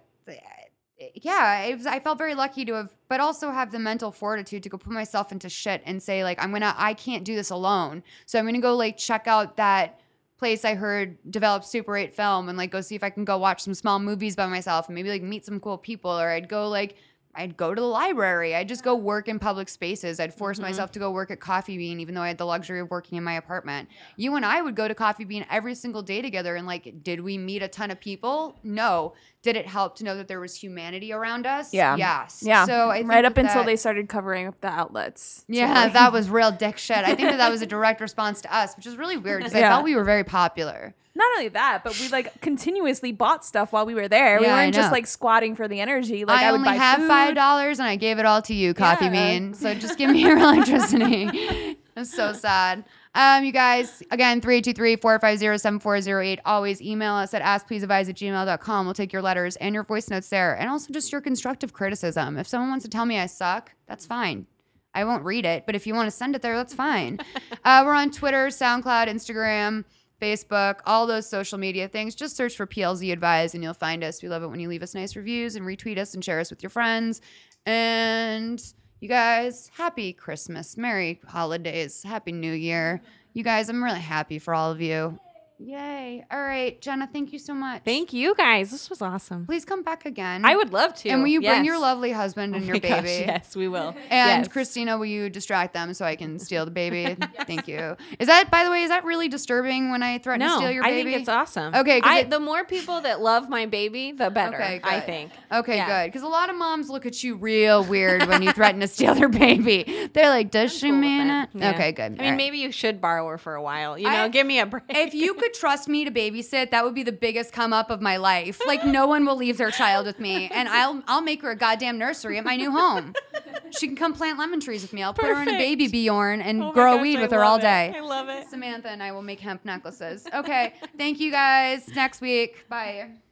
felt very lucky to have, but also have the mental fortitude to go put myself into shit and say like, I can't do this alone. So I'm gonna go like check out that place I heard develop Super 8 film and like go see if I can go watch some small movies by myself and maybe like meet some cool people, or I'd go to the library. I'd just go work in public spaces. I'd force myself to go work at Coffee Bean, even though I had the luxury of working in my apartment. You and I would go to Coffee Bean every single day together. And like, did we meet a ton of people? No. Did it help to know that there was humanity around us? Yeah. Yes. Yeah. So I think right up until they started covering up the outlets. Yeah, so that was real dick shit. I think that was a direct response to us, which is really weird because I felt we were very popular. Not only that, but we like continuously bought stuff while we were there. We weren't just like squatting for the energy. Like I would only buy have food. $5 and I gave it all to you, Coffee Bean. So just give me your electricity. It's so sad. You guys, again, 323-450-7408. Always email us at askpleaseadvise@gmail.com. We'll take your letters and your voice notes there. And also just your constructive criticism. If someone wants to tell me I suck, that's fine. I won't read it. But if you want to send it there, that's fine. We're on Twitter, SoundCloud, Instagram, Facebook, all those social media things. Just search for PLZ Advise and you'll find us. We love it when you leave us nice reviews and retweet us and share us with your friends. And you guys, happy Christmas, Merry Holidays, Happy New Year. You guys, I'm really happy for all of you. Yay. All right, Jenna, thank you so much. Thank you guys. This was awesome. Please come back again. I would love to. And will you bring your lovely husband and your baby? Gosh, yes, we will. And Christina, will you distract them so I can steal the baby? Thank you. Is that, by the way, is that really disturbing when I threaten to steal your baby? I think it's awesome. Okay. The more people that love my baby, the better, I think. Okay, good. Because a lot of moms look at you real weird when you threaten to steal their baby. They're like, does she mean it? Yeah. Okay, good. I mean, maybe you should borrow her for a while. Give me a break. If you could trust me to babysit, that would be the biggest come up of my life. Like, no one will leave their child with me, and I'll make her a goddamn nursery at my new home. She can come plant lemon trees with me. I'll put her in a baby Bjorn and grow weed with her all day. I love it. Samantha and I will make hemp necklaces. Okay, thank you guys. Next week. Bye.